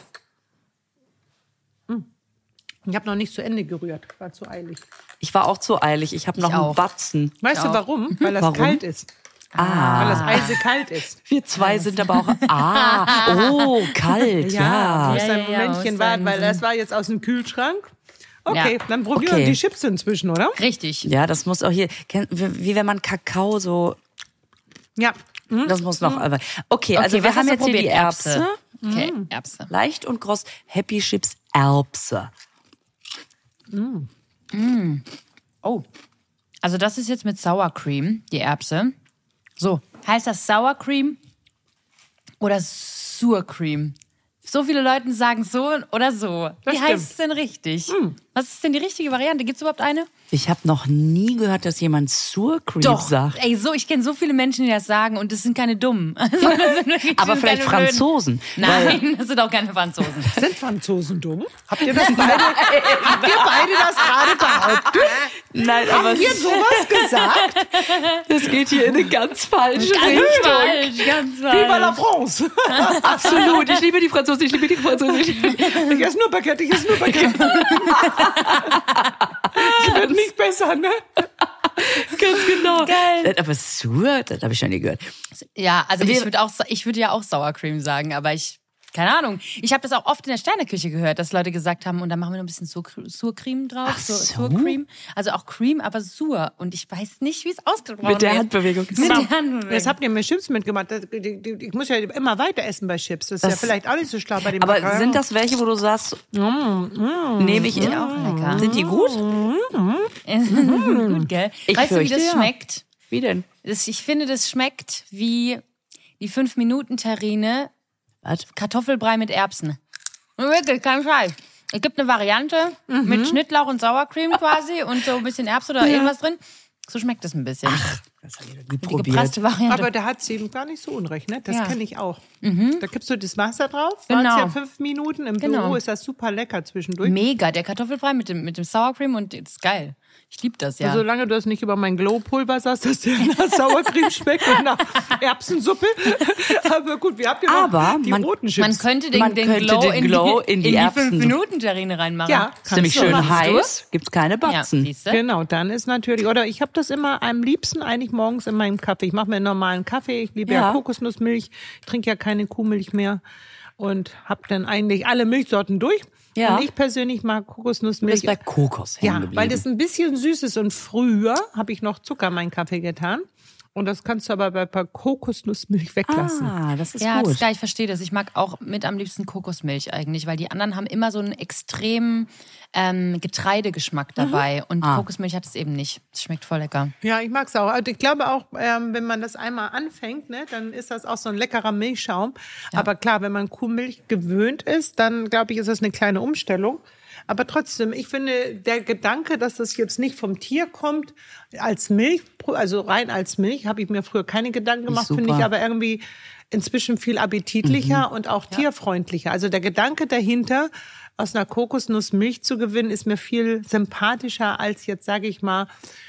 Hm. Ich habe noch nicht zu Ende gerührt. War zu eilig. Ich war auch zu eilig. Ich habe noch einen auch. Batzen. Weißt du auch. warum? Weil das Warum? kalt ist. Ah. Weil das eisekalt ist. Wir zwei sind aber auch. Ah, oh, kalt, ja. Du musst Ja, ein ja, ja, Momentchen muss warten, sein, weil das war jetzt aus dem Kühlschrank. Okay, Ja. dann probieren Okay. wir die Chips inzwischen, oder? Richtig. Ja, das muss auch hier, kenn- wie wie wenn man Kakao so, Ja. Hm? das muss noch, aber, okay, also Okay, wir was haben hast du jetzt hier die probiert? Erbse. Okay, Erbse. Leicht und kross, Happy Chips, Erbse. Mm. Oh, also das ist jetzt mit Sour Cream, die Erbse. So, heißt das Sour Cream oder Sour Cream? So viele Leute sagen so oder so. Das Wie stimmt. heißt es denn richtig? Was ist denn die richtige Variante? Gibt es überhaupt eine? Ich habe noch nie gehört, dass jemand Sour Cream Doch, sagt. ey, so, ich kenne so viele Menschen, die das sagen und das sind keine Dummen. Also, das sind wirklich- Aber das sind vielleicht keine Blöden. Franzosen. Nein, das sind auch keine Franzosen. Sind Franzosen dumm? Habt ihr das beide, habt ihr beide das gerade behauptet? Nein, aber Habt ihr sowas gesagt? das geht hier in eine ganz falsche Ganz Richtung. falsch, ganz falsch. Viva la France! Absolut. Ich liebe die Franzosen, ich liebe die Franzosen. Ich esse nur Baguette, ich esse nur Baguette. Es wird nicht besser, ne? Ganz genau. Geil. Aber Sour, das habe ich schon nie gehört. Ja, also ich Wir- würde auch, ich würde ja auch Sour Cream sagen, aber ich, keine Ahnung. Ich habe das auch oft in der Sterneküche gehört, dass Leute gesagt haben, und dann machen wir noch ein bisschen Sour Sour Cream drauf. Ach Sour- so. Sour Cream. Also auch Cream, aber Sour. Und ich weiß nicht, wie es ausgesprochen Mit der wird. Handbewegung. Mit der Handbewegung. Jetzt habt ihr mir Chips mitgemacht. Das- die- die- Ich muss ja immer weiter essen bei Chips. Das ist ja Das- vielleicht auch nicht so schlau bei dem Aber Macaroni. sind das welche, wo du sagst, nehme ich in? auch lecker. Sind die gut? Gut, gell? Ich weißt du, wie fürchte, das ja. schmeckt? Wie denn? Das, ich finde, das schmeckt wie die fünf Minuten Terrine Was? Kartoffelbrei mit Erbsen. Wirklich, kein Scheiß. Es gibt eine Variante mit Schnittlauch und Sauercreme quasi und so ein bisschen Erbsen oder irgendwas drin. So schmeckt es ein bisschen. Das habe ich noch nie die probiert. gepresste Variante. Aber da hat sie eben gar nicht so unrecht, ne? Das Ja. kenne ich auch. Da gibst du das Wasser drauf, Genau. wartest ja fünf Minuten. Im Genau. Büro ist das super lecker zwischendurch. Mega, der Kartoffelbrei mit dem, mit dem Sour Cream und das ist geil. Ich liebe das, ja. Solange du das nicht über mein Glow-Pulver sagst, dass der nach Sauercreme schmeckt und nach Erbsensuppe. Aber gut, wir habt ja noch Aber die man- roten Chips. Man könnte den, Man den könnte Glow, den in, Glow die, in die in die Erbsen- fünf Minuten Terrine reinmachen. Ja, Ist nämlich kannst du. schön Machst du? heiß, gibt's keine Ja, Batzen. siehst du? Genau, dann ist natürlich, oder ich habe das immer am liebsten eigentlich morgens in meinem Kaffee. Ich mache mir einen normalen Kaffee, ich liebe ja, Ja. Kokosnussmilch, ich trinke ja keine Kuhmilch mehr und habe dann eigentlich alle Milchsorten durch. Ja. Und ich persönlich mag Du Kokosnussmilch. bist bei Kokos hängen Ja, geblieben. weil das ein bisschen süß ist und früher habe ich noch Zucker in meinen Kaffee getan. Und das kannst du aber bei bei Kokosnussmilch weglassen. Ah, das ist Ja, das gut. ist geil, ich verstehe das. Ich mag auch mit am liebsten Kokosmilch eigentlich, weil die anderen haben immer so einen extremen ähm, Getreidegeschmack dabei. Und Ah. Kokosmilch hat es eben nicht. Es schmeckt voll lecker. Ja, ich mag's auch. Also ich glaube auch, ähm, wenn man das einmal anfängt, ne, dann ist das auch so ein leckerer Milchschaum. Aber klar, wenn man Kuhmilch gewöhnt ist, dann glaube ich, ist das eine kleine Umstellung. Aber trotzdem, ich finde, der Gedanke, dass das jetzt nicht vom Tier kommt, als Milch, also rein als Milch, habe ich mir früher keine Gedanken gemacht, Super. finde ich aber irgendwie inzwischen viel appetitlicher und auch tierfreundlicher. Also der Gedanke dahinter, aus einer Kokosnuss Milch zu gewinnen, ist mir viel sympathischer als jetzt, sage ich mal,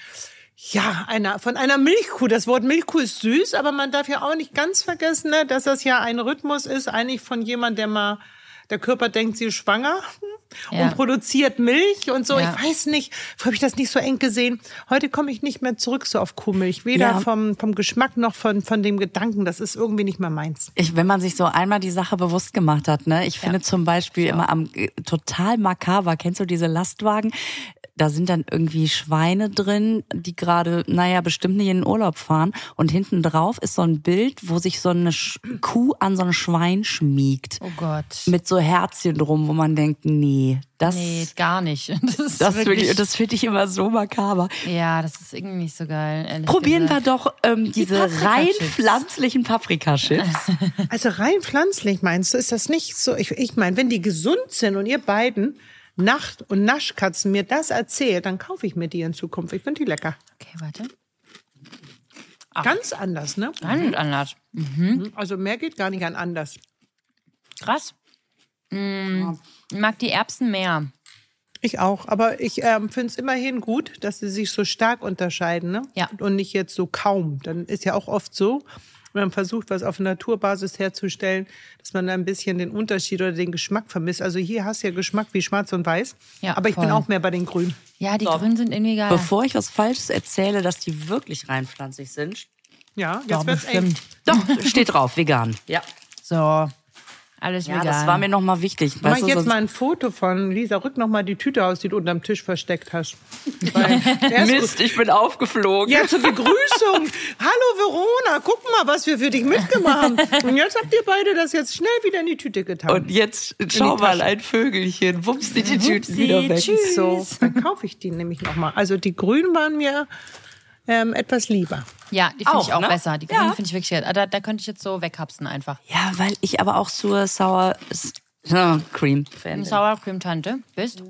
ja, einer, von einer Milchkuh. Das Wort Milchkuh ist süß, aber man darf ja auch nicht ganz vergessen, ne, dass das ja ein Rhythmus ist, eigentlich von jemand, der mal, der Körper denkt, sie ist schwanger Ja. und produziert Milch und so. Ja. Ich weiß nicht, früher habe ich das nicht so eng gesehen. Heute komme ich nicht mehr zurück so auf Kuhmilch. Weder Ja. vom, vom Geschmack noch von, von dem Gedanken. Das ist irgendwie nicht mehr meins. Ich, wenn man sich so einmal die Sache bewusst gemacht hat, ne? Ich finde zum Beispiel immer am äh, total makaber. Kennst du diese Lastwagen? Da sind dann irgendwie Schweine drin, die gerade, naja, bestimmt nicht in den Urlaub fahren. Und hinten drauf ist so ein Bild, wo sich so eine Sch- Kuh an so ein Schwein schmiegt. Oh Gott. Mit so Herzchen drum, wo man denkt, nee, das, Nee, gar nicht. Das ist das, wirklich, wirklich, das finde ich immer so makaber. ja, das ist irgendwie nicht so geil. ehrlich Probieren wir gesagt. doch ähm, diese rein Paprika-Chips. pflanzlichen Paprikachips. Also rein pflanzlich meinst du, ist das nicht so? Ich, ich meine, wenn die gesund sind und ihr beiden Nacht- und Naschkatzen mir das erzählt, dann kaufe ich mir die in Zukunft. Ich finde die lecker. Okay, warte. Ganz anders, ne? Ganz anders. Also mehr geht gar nicht an anders. Krass. Mm, ich mag die Erbsen mehr. Ich auch, aber ich ähm, finde es immerhin gut, dass sie sich so stark unterscheiden, ne? Ja. Und nicht jetzt so kaum. Dann ist ja auch oft so, wenn man versucht, was auf Naturbasis herzustellen, dass man da ein bisschen den Unterschied oder den Geschmack vermisst. Also hier hast du ja Geschmack wie schwarz und weiß, Ja, aber ich voll. bin auch mehr bei den Grünen. Ja, die Grünen sind irgendwie geil. Bevor ich was Falsches erzähle, dass die wirklich rein pflanzlich sind. Ja, jetzt Ja, wird's eng. bestimmt. Doch, steht drauf, vegan. Ja. So. Alles Ja, vegan. das war mir nochmal wichtig. Mach Weißt ich du, jetzt sonst- mal ein Foto von Lisa, rück noch mal die Tüte aus, die du unterm Tisch versteckt hast. Weil der ist Mist, ich bin aufgeflogen. Ja, zur Begrüßung. Hallo Verona, guck mal, was wir für dich mitgemacht haben. Und jetzt habt ihr beide das jetzt schnell wieder in die Tüte getan. Und jetzt schau die mal, Tasche. ein Vögelchen. Wups, die Tüten wieder weg. tschüss. so, dann kaufe ich die nämlich noch mal. Also die Grünen waren mir ähm, etwas lieber. Ja, die finde Auch, ich auch ne? besser. Die Ja. grünen finde ich wirklich geil. Da, da könnte ich jetzt so weghapsen einfach. Ja, weil ich aber auch so Sour ja, Cream Fan Eine bin. Sour Cream Tante bist?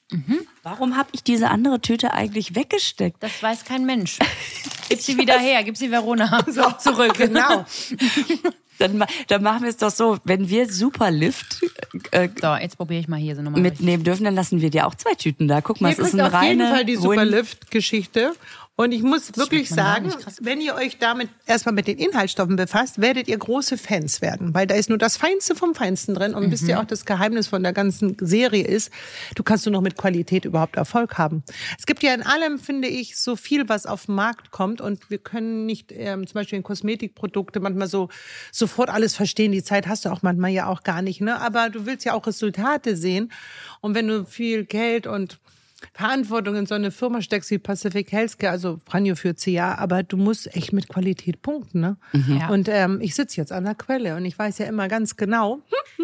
Warum habe ich diese andere Tüte eigentlich weggesteckt? Das weiß kein Mensch. Gib sie wieder her, gib sie Verona zurück. Genau. Dann, ma- dann machen wir es doch so, wenn wir Superlift äh, So, jetzt probiere ich mal hier so nochmal. mitnehmen dürfen, dann lassen wir dir auch zwei Tüten da. Guck mal, Ihr es ist kriegt eine auf jeden reine Fall die Win- Superlift-Geschichte. Und ich muss wirklich schmeckt man gar sagen, nicht, krass. wenn ihr euch damit erstmal mit den Inhaltsstoffen befasst, werdet ihr große Fans werden. Weil da ist nur das Feinste vom Feinsten drin. Und wisst ihr auch, das Geheimnis von der ganzen Serie ist, du kannst nur noch mit Qualität überhaupt Erfolg haben. Es gibt ja in allem, finde ich, so viel, was auf den Markt kommt. Und wir können nicht ähm, zum Beispiel in Kosmetikprodukte manchmal so sofort alles verstehen. Die Zeit hast du auch manchmal ja auch gar nicht. Ne? Aber du willst ja auch Resultate sehen. Und wenn du viel Geld und Verantwortung in so eine Firma steckst wie Pacific Healthcare, also Franjo führt sie ja, aber du musst echt mit Qualität punkten, ne? Ja. Und ähm, ich sitze jetzt an der Quelle und ich weiß ja immer ganz genau,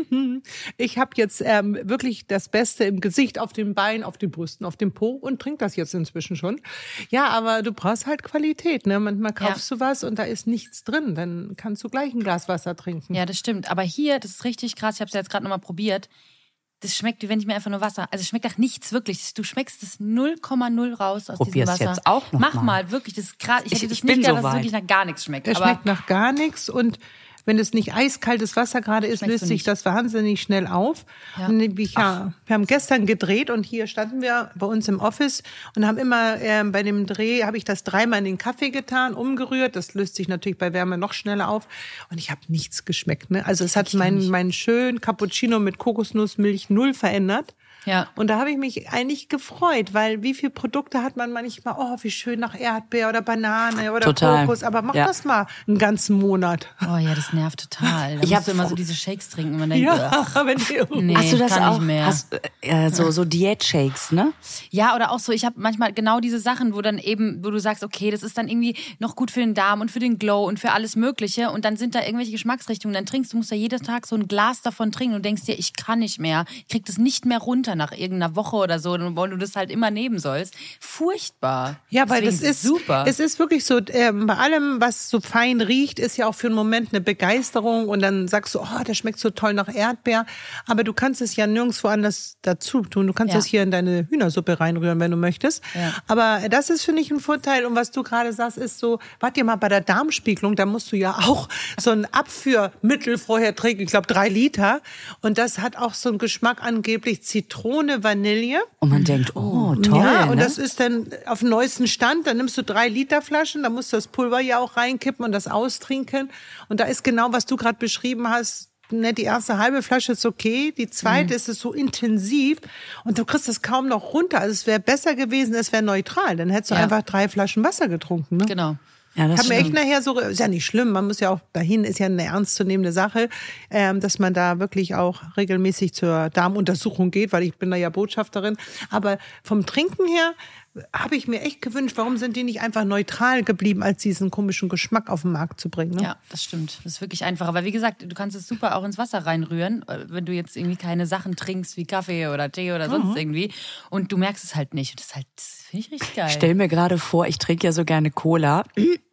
ich habe jetzt ähm, wirklich das Beste im Gesicht, auf den Beinen, auf den Brüsten, auf dem Po und trink das jetzt inzwischen schon. Ja, aber du brauchst halt Qualität, ne? Manchmal kaufst du was und da ist nichts drin, dann kannst du gleich ein Glas Wasser trinken. Ja, das stimmt. Aber hier, das ist richtig krass. Ich habe es ja jetzt gerade nochmal probiert. Das schmeckt, wie wenn ich mir einfach nur Wasser. Also es schmeckt nach nichts wirklich. Du schmeckst das null Komma null raus aus Probier's diesem Wasser. jetzt auch noch Mach mal. mal, wirklich. Das ist krass. Ich Ich- hätte das ich nicht bin gedacht, dass so es weit. wirklich nach gar nichts schmeckt. Es Aber schmeckt nach gar nichts und wenn es nicht eiskaltes Wasser gerade ist, Schmeckst löst du sich nicht. das wahnsinnig schnell auf. Ja. Und ich, ja, wir haben gestern gedreht und hier standen wir bei uns im Office und haben immer ähm, bei dem Dreh, habe ich das dreimal in den Kaffee getan, umgerührt. Das löst sich natürlich bei Wärme noch schneller auf. Und ich habe nichts geschmeckt. Ne? Also es hat meinen mein schönen Cappuccino mit Kokosnussmilch null verändert. Ja. Und da habe ich mich eigentlich gefreut, weil wie viele Produkte hat man manchmal, oh, wie schön nach Erdbeer oder Banane oder Total. Kokos, aber mach Ja. das mal einen ganzen Monat. Oh ja, das nervt total. Da Ich musst hab du immer vor- so diese Shakes trinken und man denkt, Ja, ugh, wenn die, nee, Hast du das kann auch? nicht mehr. Hast, äh, so so Diät-Shakes, ne? Ja, oder auch so, ich habe manchmal genau diese Sachen, wo dann eben, wo du sagst, okay, das ist dann irgendwie noch gut für den Darm und für den Glow und für alles Mögliche und dann sind da irgendwelche Geschmacksrichtungen, dann trinkst du, musst ja jeden Tag so ein Glas davon trinken und denkst dir, ich kann nicht mehr, ich krieg das nicht mehr runter nach irgendeiner Woche oder so, weil du das halt immer nehmen sollst. Furchtbar. ja, weil das Deswegen ist super. Es ist wirklich so, ähm, bei allem, was so fein riecht, ist ja auch für einen Moment eine Begeisterung und dann sagst du, oh, das schmeckt so toll nach Erdbeer. Aber du kannst es ja nirgendwo anders dazu tun. Du kannst Ja. das hier in deine Hühnersuppe reinrühren, wenn du möchtest. Ja. Aber das ist, finde ich, ein Vorteil. Und was du gerade sagst, ist so, warte mal, bei der Darmspiegelung, da musst du ja auch so ein Abführmittel vorher trinken. Ich glaube, drei Liter. Und das hat auch so einen Geschmack angeblich Zitrone, Vanille. Und man denkt, oh, toll. Ja, und ne? das ist dann auf dem neuesten Stand. Dann nimmst du drei Liter Flaschen, da musst du das Pulver ja auch reinkippen und das austrinken. Und da ist genau, was du gerade beschrieben hast. Ne, die erste halbe Flasche ist okay, die zweite ist es so intensiv und du kriegst es kaum noch runter. Also es wäre besser gewesen, es wäre neutral. Dann hättest du Ja. einfach drei Flaschen Wasser getrunken. Ne? Genau. Ja, das Hat mir echt stimmt. nachher so, ist ja nicht schlimm, man muss ja auch, dahin ist ja eine ernstzunehmende Sache, ähm, dass man da wirklich auch regelmäßig zur Darmuntersuchung geht, weil ich bin da ja Botschafterin. Aber vom Trinken her habe ich mir echt gewünscht, warum sind die nicht einfach neutral geblieben, als diesen komischen Geschmack auf den Markt zu bringen. Ne? Ja, das stimmt. Das ist wirklich einfacher. Weil wie gesagt, du kannst es super auch ins Wasser reinrühren, wenn du jetzt irgendwie keine Sachen trinkst wie Kaffee oder Tee oder sonst Mhm. irgendwie. Und du merkst es halt nicht. Und das ist halt, das finde ich richtig geil. Stell mir gerade vor, ich trinke ja so gerne Cola.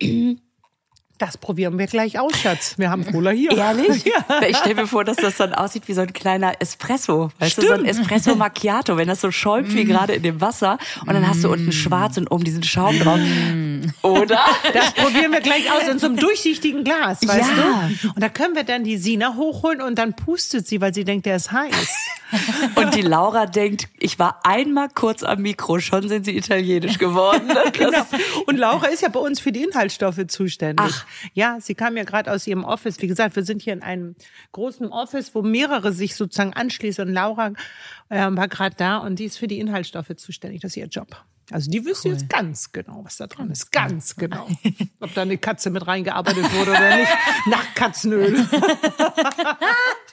Das probieren wir gleich aus, Schatz. Wir haben Cola hier. Ehrlich? Ja. Ich stelle mir vor, dass das dann aussieht wie so ein kleiner Espresso. Weißt du, so ein Espresso Macchiato, wenn das so schäumt wie gerade in dem Wasser und dann hast du unten schwarz und oben diesen Schaum drauf. Oder? Das probieren wir gleich aus in so einem durchsichtigen Glas, weißt Ja. du? Und da können wir dann die Sina hochholen und dann pustet sie, weil sie denkt, der ist heiß. Und die Laura denkt, ich war einmal kurz am Mikro, schon sind sie italienisch geworden. Das- Genau. Und Laura ist ja bei uns für die Inhaltsstoffe zuständig. Ach. Ja, sie kam ja gerade aus ihrem Office. Wie gesagt, wir sind hier in einem großen Office, wo mehrere sich sozusagen anschließen. Und Laura äh, war gerade da und die ist für die Inhaltsstoffe zuständig. Das ist ihr Job. Also die wüsste jetzt ganz genau, was da dran ist. Ganz genau. Ob da eine Katze mit reingearbeitet wurde oder nicht. Nach Katzenöl.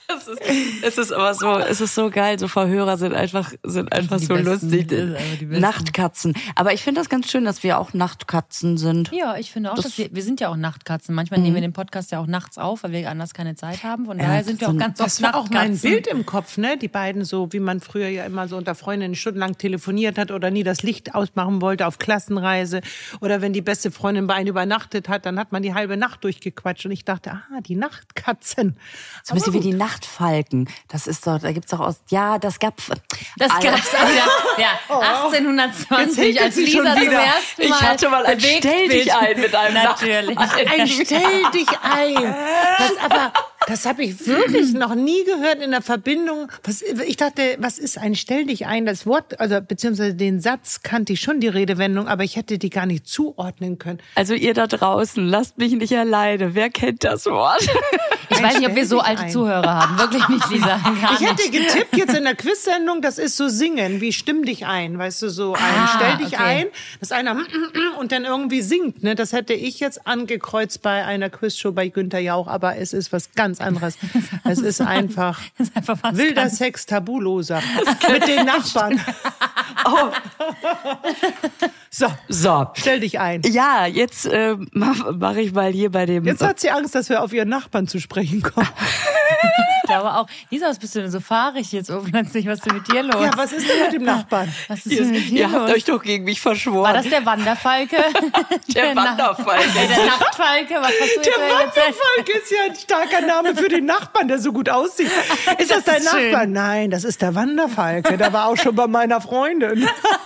Es ist, es ist aber so, es ist so geil. So Verhörer sind einfach, sind einfach Die so Besten, lustig. die sind einfach die Besten. Nachtkatzen. Aber ich finde das ganz schön, dass wir auch Nachtkatzen sind. Ja, ich finde auch, Das- dass wir, wir sind ja auch Nachtkatzen. Manchmal nehmen wir den Podcast ja auch nachts auf, weil wir anders keine Zeit haben. Von daher sind wir so auch ein- ganz Das oft war auch mein Nachtkatzen. Bild im Kopf, ne? Die beiden so, wie man früher ja immer so unter Freundinnen stundenlang telefoniert hat oder nie das Licht ausmachen wollte auf Klassenreise. Oder wenn die beste Freundin bei einem übernachtet hat, dann hat man die halbe Nacht durchgequatscht. Und ich dachte, ah, die Nachtkatzen. So ein bisschen wie die Nachtfalken. Das ist doch, da gibt's doch aus, ja, das gab, Das Alter. gab's auch ja, ja, achtzehnhundertzwanzig, Jetzt als hält sie schon Lisa zum wieder. ersten Mal Ich hatte mal ein bewegt Stell dich wird. ein mit einem Natürlich. Ein Stell dich ein. Das aber, das habe ich wirklich noch nie gehört in der Verbindung. Was, ich dachte, was ist ein Stell dich ein? Das Wort, also beziehungsweise den Satz kannte ich schon, die Redewendung, aber ich hätte die gar nicht zuordnen können. Also ihr da draußen, lasst mich nicht alleine. Wer kennt das Wort? Ich weiß nicht, ob wir so Stell dich alte ein. Zuhörer haben. Wirklich nicht, Lisa. Gar Ich hätte nicht. getippt jetzt in der Quiz-Sendung, das ist so singen, wie stimm dich ein, weißt du, so ein Ah, stell dich okay. ein, dass einer und dann irgendwie singt, ne? Das hätte ich jetzt angekreuzt bei einer Quizshow bei Günther Jauch, aber es ist was ganz anderes. Es ist einfach Das ist einfach was wilder ganz- Sex tabuloser mit den Nachbarn. Oh, So, so. stell dich ein. Ja, jetzt äh, mache mach ich mal hier bei dem. Jetzt hat sie Angst, dass wir auf ihren Nachbarn zu sprechen kommen. Ich glaube auch. Lisa, was bist du denn so fahrig jetzt oh, plötzlich? Was ist denn mit dir los? Ja, was ist denn mit dem Nachbarn? was ist ihr, denn mit dir ihr habt los? euch doch gegen mich verschworen. War das der Wanderfalke? der Wanderfalke? Der, der Nachtfalke? Was hast du Der jetzt erzählt? Wanderfalke ist ja ein starker Name für den Nachbarn, der so gut aussieht. Ist das, Das dein ist schön. Nachbar? Nein, das ist der Wanderfalke. Der war auch schon bei meiner Freundin.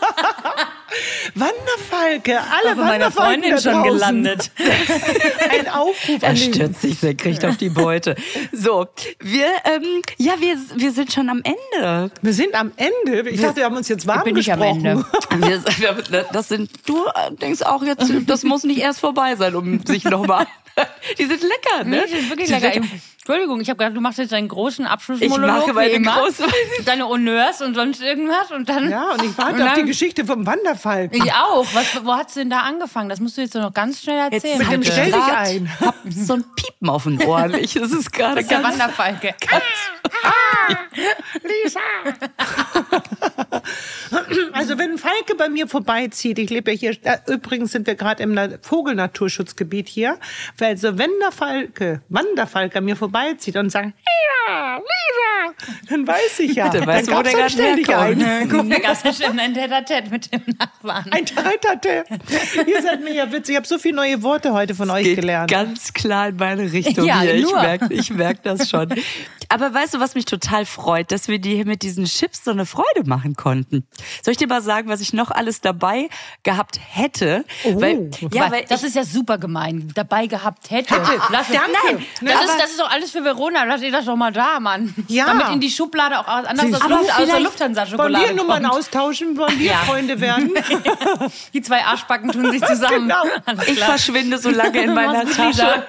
Wanderfalke, alle Bei meiner Wanderfalken Freundin da schon draußen. gelandet. Ein Aufruf Er an den... stürzt sich senkrecht auf die Beute. So, wir, ähm, ja, wir, wir sind schon am Ende. Wir sind am Ende. Ich dachte, wir haben uns jetzt warm bin ich am gesprochen. Ende. Wir, wir, das sind, du denkst auch jetzt, das muss nicht erst vorbei sein, um sich nochmal. Die sind lecker, ne? Nee, die sind wirklich Die sind lecker. Entschuldigung, ich habe gedacht, du machst jetzt deinen großen Abschlussmonolog. Ich mache meine wie immer. große- Deine Honneurs und sonst irgendwas und dann... Ja, und ich warte Und auf dann- die Geschichte vom Wanderfalken. Ich auch. Was, wo hat's denn da angefangen? Das musst du jetzt noch ganz schnell Jetzt erzählen. mit dem halt Stell dich grad- ein. Hab so ein Piepen auf den Ohren. Ich, das ist gerade Das ist der ganz... Wanderfalke. Lisa! Also wenn ein Falke bei mir vorbeizieht, ich lebe ja hier, äh, übrigens sind wir gerade im Na- Vogelnaturschutzgebiet hier, weil so wenn der Falke, Wanderfalke an mir vorbeizieht und sagt, Lisa, Lisa, dann weiß ich ja, Dann weißt du, wo gab's der ein gerade Stell dich herkommt. ein. Da gab es schon ein Tête-à-Tête mit dem Nachbarn. Ein Tete. Ihr seid mir ja witzig. Ich habe so viele neue Worte heute von euch Geht gelernt. ganz klar in meine Richtung Ja, hier. Ich nur. merke ich merk das schon. Aber weißt du, was mich total freut? Dass wir dir hier mit diesen Chips so eine Freude machen konnten. Soll ich dir mal sagen, was ich noch alles dabei gehabt hätte? Oh. Weil, ja, weil das ich, ist ja super gemein. Dabei gehabt hätte. Hätte. Lass es- Danke. Nein, Ne, das, aber- ist, das ist doch alles für Verona. Lass ihr das doch mal da, Mann. Ja. Damit in die Schublade auch anders als, Aber Luft, aus der vielleicht- Wollen Lufthansa-Schokolade wir Nummern kommt. austauschen? Wollen wir Ja. Freunde werden? Die zwei Arschbacken tun sich zusammen. Genau. Alles ich klar. verschwinde so lange in meiner Mach's gut, Lisa. Tasche.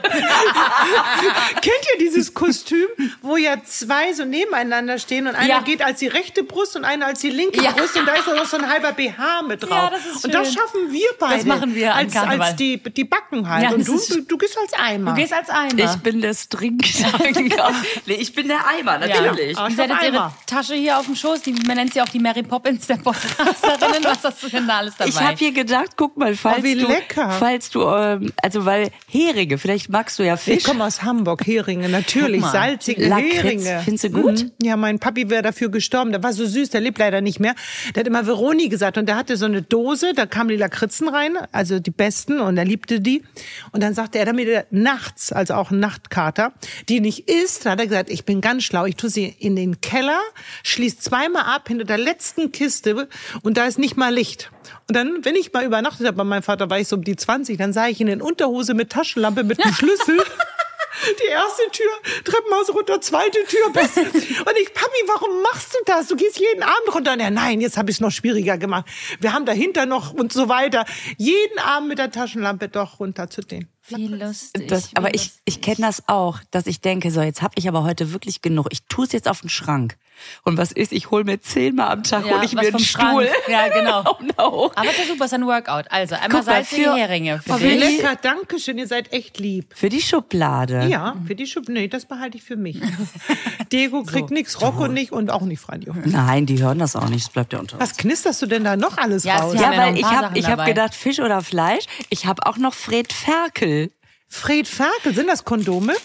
Kennt ihr dieses Kostüm, wo ja zwei so nebeneinander stehen und einer Ja. geht als die rechte Brust und einer als die linke Ja. Brust und da ist noch so ein halber B H mit drauf. Ja, das ist und das schön. schaffen wir beide. Das machen wir an als, Karneval. als die, die Backen halt. Ja, und das du, ist- du, du gehst als Eimer. Du gehst als Eimer. Ich bin der String. nee, ich bin der Eimer, natürlich. Ja. Sie hat jetzt ihre Eimer. Tasche hier auf dem Schoß. Die, man nennt sie auch die Mary Poppins der Podcasterinnen. Was hast du denn da alles dabei? Ich habe hier gedacht, guck mal, falls Oh, wie du, lecker. falls du, ähm, also weil Heringe, vielleicht magst du ja Fisch. Ich komme aus Hamburg, Heringe, natürlich, Guck mal. salzige Lakritz, Heringe. findest du gut? Mhm. Ja, mein Papi wäre dafür gestorben. Der war so süß, der lebt leider nicht mehr. Der hat immer Veroni gesagt und der hatte so eine Dose, da kamen die Lakritzen rein, also die besten, und er liebte die. Und dann sagte er, damit er nachts, also auch ein Nachtkater, die nicht isst, hat er gesagt, ich bin ganz schlau, ich tue sie in den Keller, schließe zweimal ab hinter der letzten Kiste und da ist nicht mal Licht. Und dann, wenn ich mal übernachtet habe bei meinem Vater, war ich so um die zwanzig, dann sah ich ihn in Unterhose mit Taschenlampe mit dem Schlüssel. Die erste Tür, Treppenhaus runter, zweite Tür. Bis. Und ich, Papi, warum machst du das? Du gehst jeden Abend runter. Und er, nein, jetzt habe ich es noch schwieriger gemacht. Wir haben dahinter noch und so weiter. Jeden Abend mit der Taschenlampe doch runter zu denen. Wie lustig. Das, wie aber ich, ich kenne das auch, dass ich denke, so, jetzt habe ich aber heute wirklich genug. Ich tue es jetzt auf den Schrank. Und was ist, ich hole mir zehnmal am Tag Ja, hol ich was mir vom einen Stuhl. Schrank. Ja, genau. Und da hoch. Aber das ist super, ist ein Workout. Also einmal Guck mal, salzige für- Heringe für Oh, wie dich. lecker, danke schön, ihr seid echt lieb. Für die Schublade. Ja, für die Schub, nee, das behalte ich für mich. Diego kriegt nix, Rocco nicht und auch nicht Franjo. Nein, die hören das auch nicht. Das bleibt ja unter uns. Was knisterst du denn da noch alles Ja, raus? sie Ja, haben ja noch weil ein ich paar habe Sachen ich hab dabei. gedacht, Fisch oder Fleisch. Ich habe auch noch Fred Ferkel. Fred Ferkel, sind das Kondome?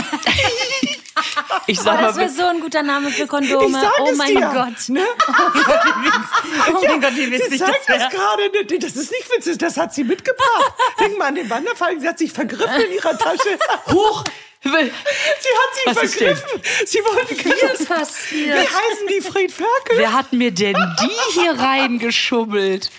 Ich Oh, sag das mal, wäre so ein guter Name für Kondome. Ich sag Oh es mein dir. Gott. Ne? Oh mein Gott, wie witzig Sie das zeigt das wäre. gerade nicht. Das ist nicht witzig, das hat sie mitgebracht. Denk mal an den Wanderfalken, sie hat sich vergriffen in ihrer Tasche. hoch. Sie hat sich Was ist vergriffen. Sie wollte Was Wie passiert? heißen die Fred Ferkel? Wer hat mir denn die hier reingeschummelt?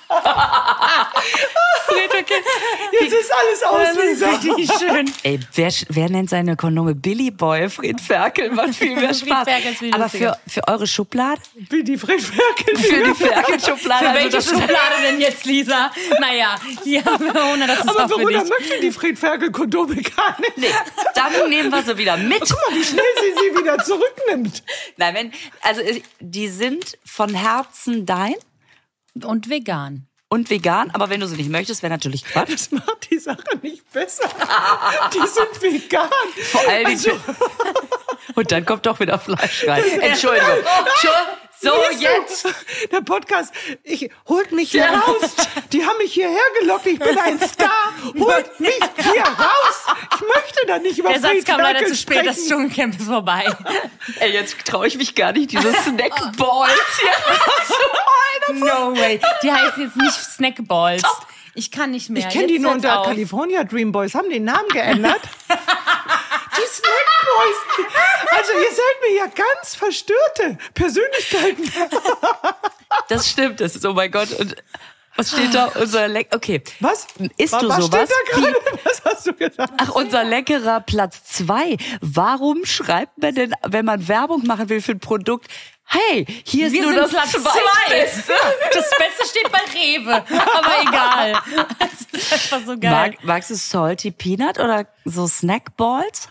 Jetzt ist alles aus, Lisa. Richtig schön. Ey, wer, wer nennt seine Kondome Billy Boy? Fred Ferkel macht viel mehr Fried Spaß. Ferkel ist viel Aber für, lustiger. für eure Schublade? Wie die Fred Ferkel. Für die Ferkel-Schublade. Für also welche das ist- Schublade denn jetzt, Lisa? Naja, hier haben wir Verona, das ist Aber auch für Verona dich. möchte die Fred Ferkel Kondome gar nicht. Nee, dann nehmen wir sie wieder mit. Guck mal, wie schnell sie sie wieder zurücknimmt. Nein, wenn, also äh, die sind von Herzen dein Und vegan. und vegan, aber wenn du sie nicht möchtest, wäre natürlich Quatsch. Das macht die Sache nicht besser. Die sind vegan. Vor allen Dingen. Also, Und dann kommt doch wieder Fleisch rein. Entschuldigung. Schon- So, jetzt. Der Podcast, ich holt mich hier raus. Die haben mich hierher gelockt. Ich bin ein Star. Holt mich hier raus. Ich möchte da nicht über Der Satz Fred kam leider Ferkel zu spät, das sprechen. Dschungelcamp ist vorbei. Ey, jetzt traue ich mich gar nicht, diese Snackballs hier. No way. Die heißen jetzt nicht Snackballs. Ich kann nicht mehr. Ich kenne die Jetzt nur hört's unter auf. California Dream Boys. Haben den Namen geändert? Die Snack Boys. Also ihr seid mir ja ganz verstörte Persönlichkeiten. Das stimmt, das ist, oh mein Gott. Und was steht da? Unser Leck. Okay. Was? Isst was, du was sowas? steht da gerade? Was hast du gesagt? Ach, unser leckerer Platz zwei. Warum schreibt man denn, wenn man Werbung machen will für ein Produkt, hey, hier ist Wir nur sind das Platz zwei. Zweitbeste. Das Beste steht bei Rewe. Aber egal. Das ist einfach so geil. Mag, magst du Salty Peanut oder so Snackballs?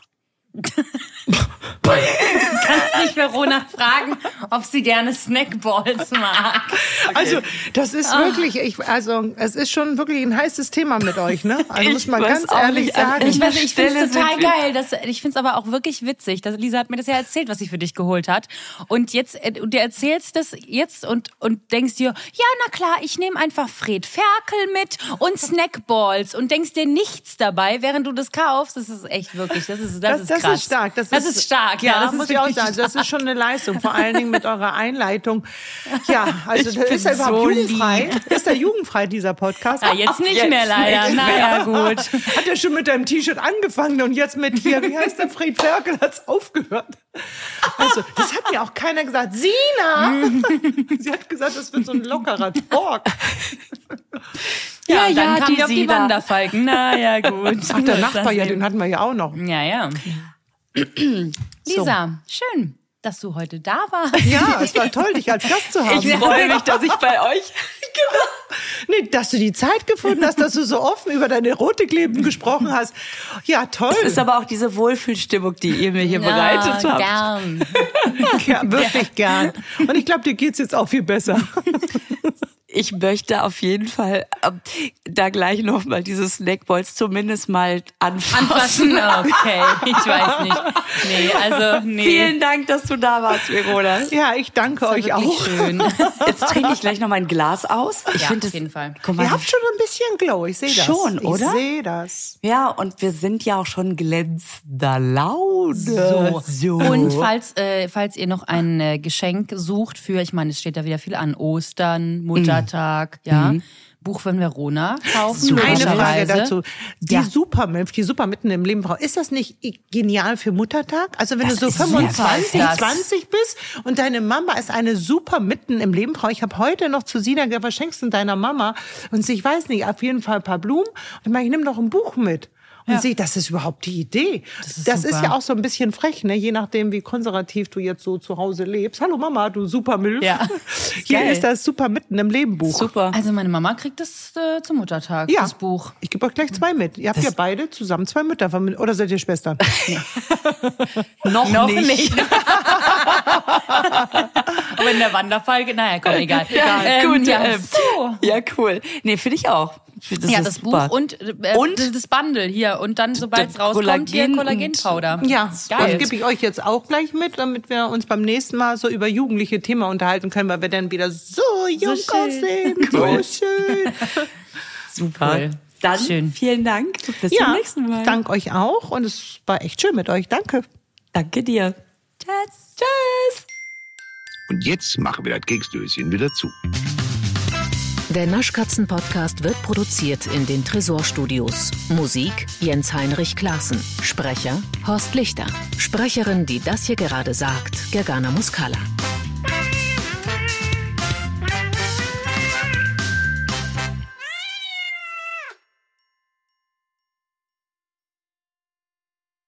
Kannst nicht Verona fragen, ob sie gerne Snackballs mag. Also, das ist wirklich, ich, also, es ist schon wirklich ein heißes Thema mit euch, ne? Also, muss Ich man weiß ganz auch ehrlich nicht, also sagen. Ich, weiß, ich finde Stelle es total sind wir- geil. Das, ich finde es aber auch wirklich witzig. Das, Lisa hat mir das ja erzählt, was sie für dich geholt hat. Und jetzt, äh, und du erzählst das jetzt und, und denkst dir, ja, na klar, ich nehme einfach Fred Ferkel mit und Snackballs und denkst dir nichts dabei, während du das kaufst. Das ist echt wirklich, das ist, das, Das, ist das krass. ist stark. Das, Das ist stark, ja, das muss ist ich auch wirklich sagen. Das ist schon eine Leistung. Vor allen Dingen mit eurer Einleitung. Ja, also Ich das bin ist er überhaupt so jugendfrei? Ist der jugendfrei, dieser Podcast? Ja, jetzt nicht Jetzt mehr leider. nicht Naja, gut. Hat er schon mit deinem T-Shirt angefangen und jetzt mit hier, wie heißt der Fred Ferkel, hat's aufgehört. Also, das hat mir auch keiner gesagt. Sina! Sie hat gesagt, das wird so ein lockerer Talk. Ja, Ja, dann ja, kamen die wir auf die Sina. Wanderfalken. Naja, gut. Ach, der Nachbar, ja, den hatten wir ja auch noch. Ja, ja. Lisa, schön, dass du heute da warst. Ja, es war toll, dich als Gast zu haben. Ich freue mich, dass ich bei euch. Nee, dass du die Zeit gefunden hast, dass du so offen über deine Erotikleben gesprochen hast. Ja, toll. Es ist aber auch diese Wohlfühlstimmung, die ihr mir hier bereitet habt. Gern. Ja, wirklich gern. Und ich glaube, dir geht's jetzt auch viel besser. Ich möchte auf jeden Fall ähm, da gleich noch mal diese Snackballs zumindest mal anfassen. Anfassen? Okay, ich weiß nicht. Nee, also, nee. Vielen Dank, dass du da warst, Verona. Ja, ich danke euch Wirklich auch. schön. Jetzt trinke ich gleich noch mein Glas aus. Ich Ja, finde auf es- jeden Fall. Guck mal, Ihr habt schon ein bisschen Glow, ich sehe das. Schon, oder? Ich sehe das. ja, und wir sind ja auch schon glänzender Laune. So. so. Und falls, äh, falls ihr noch ein äh, Geschenk sucht für, ich meine, es steht da wieder viel an, Ostern, Muttertag, ja, Buch von Verona kaufen. Eine Frage logischerweise. dazu. Die Ja. Supermilch, die Super mitten im Leben Frau, ist das nicht genial für Muttertag? Also wenn Das du ist so fünfundzwanzig, super, das. zwanzig bist und deine Mama ist eine Super mitten im Leben Frau. Ich habe heute noch zu Sina gesagt, was schenkst du deiner Mama? Und sie, ich weiß nicht, auf jeden Fall ein paar Blumen. Und ich meine, ich nehme doch ein Buch mit. Und Ja. sehe, das ist überhaupt die Idee. Das ist Das super. ist ja auch so ein bisschen frech, ne? Je nachdem, wie konservativ du jetzt so zu Hause lebst. Hallo Mama, du super Milf. Ja. Hier Geil. ist das super mitten im Lebenbuch. Super. Also meine Mama kriegt das äh, zum Muttertag, Ja. das Buch. Ich gebe euch gleich zwei mit. Ihr habt ja beide zusammen zwei Mütter. vermi- Oder seid ihr Schwestern? Noch, Noch nicht. nicht. Aber in der Wanderfolge, naja, komm, egal. Ähm, Gut, ja, ähm, so. ja, cool. Nee, finde ich auch. Das ja, ist das super. Buch und, äh, Und? das das Bundle hier. Und dann, sobald es rauskommt, hier Kollagen- Kollagenpowder. Ja, Geil. das gebe ich euch jetzt auch gleich mit, damit wir uns beim nächsten Mal so über jugendliche Themen unterhalten können, weil wir dann wieder so jung schön. aussehen. Cool. So schön. Super. Cool. Dann Schön. vielen Dank. Bis Ja, zum nächsten Mal. ich danke euch auch und es war echt schön mit euch. Danke. Danke dir. Tschüss. Tschüss. Und jetzt machen wir das Keksdöschen wieder zu. Der Naschkatzen-Podcast wird produziert in den Tresorstudios. Musik Jens-Heinrich Klaassen. Sprecher Horst Lichter. Sprecherin, die das hier gerade sagt, Gergana Muscala.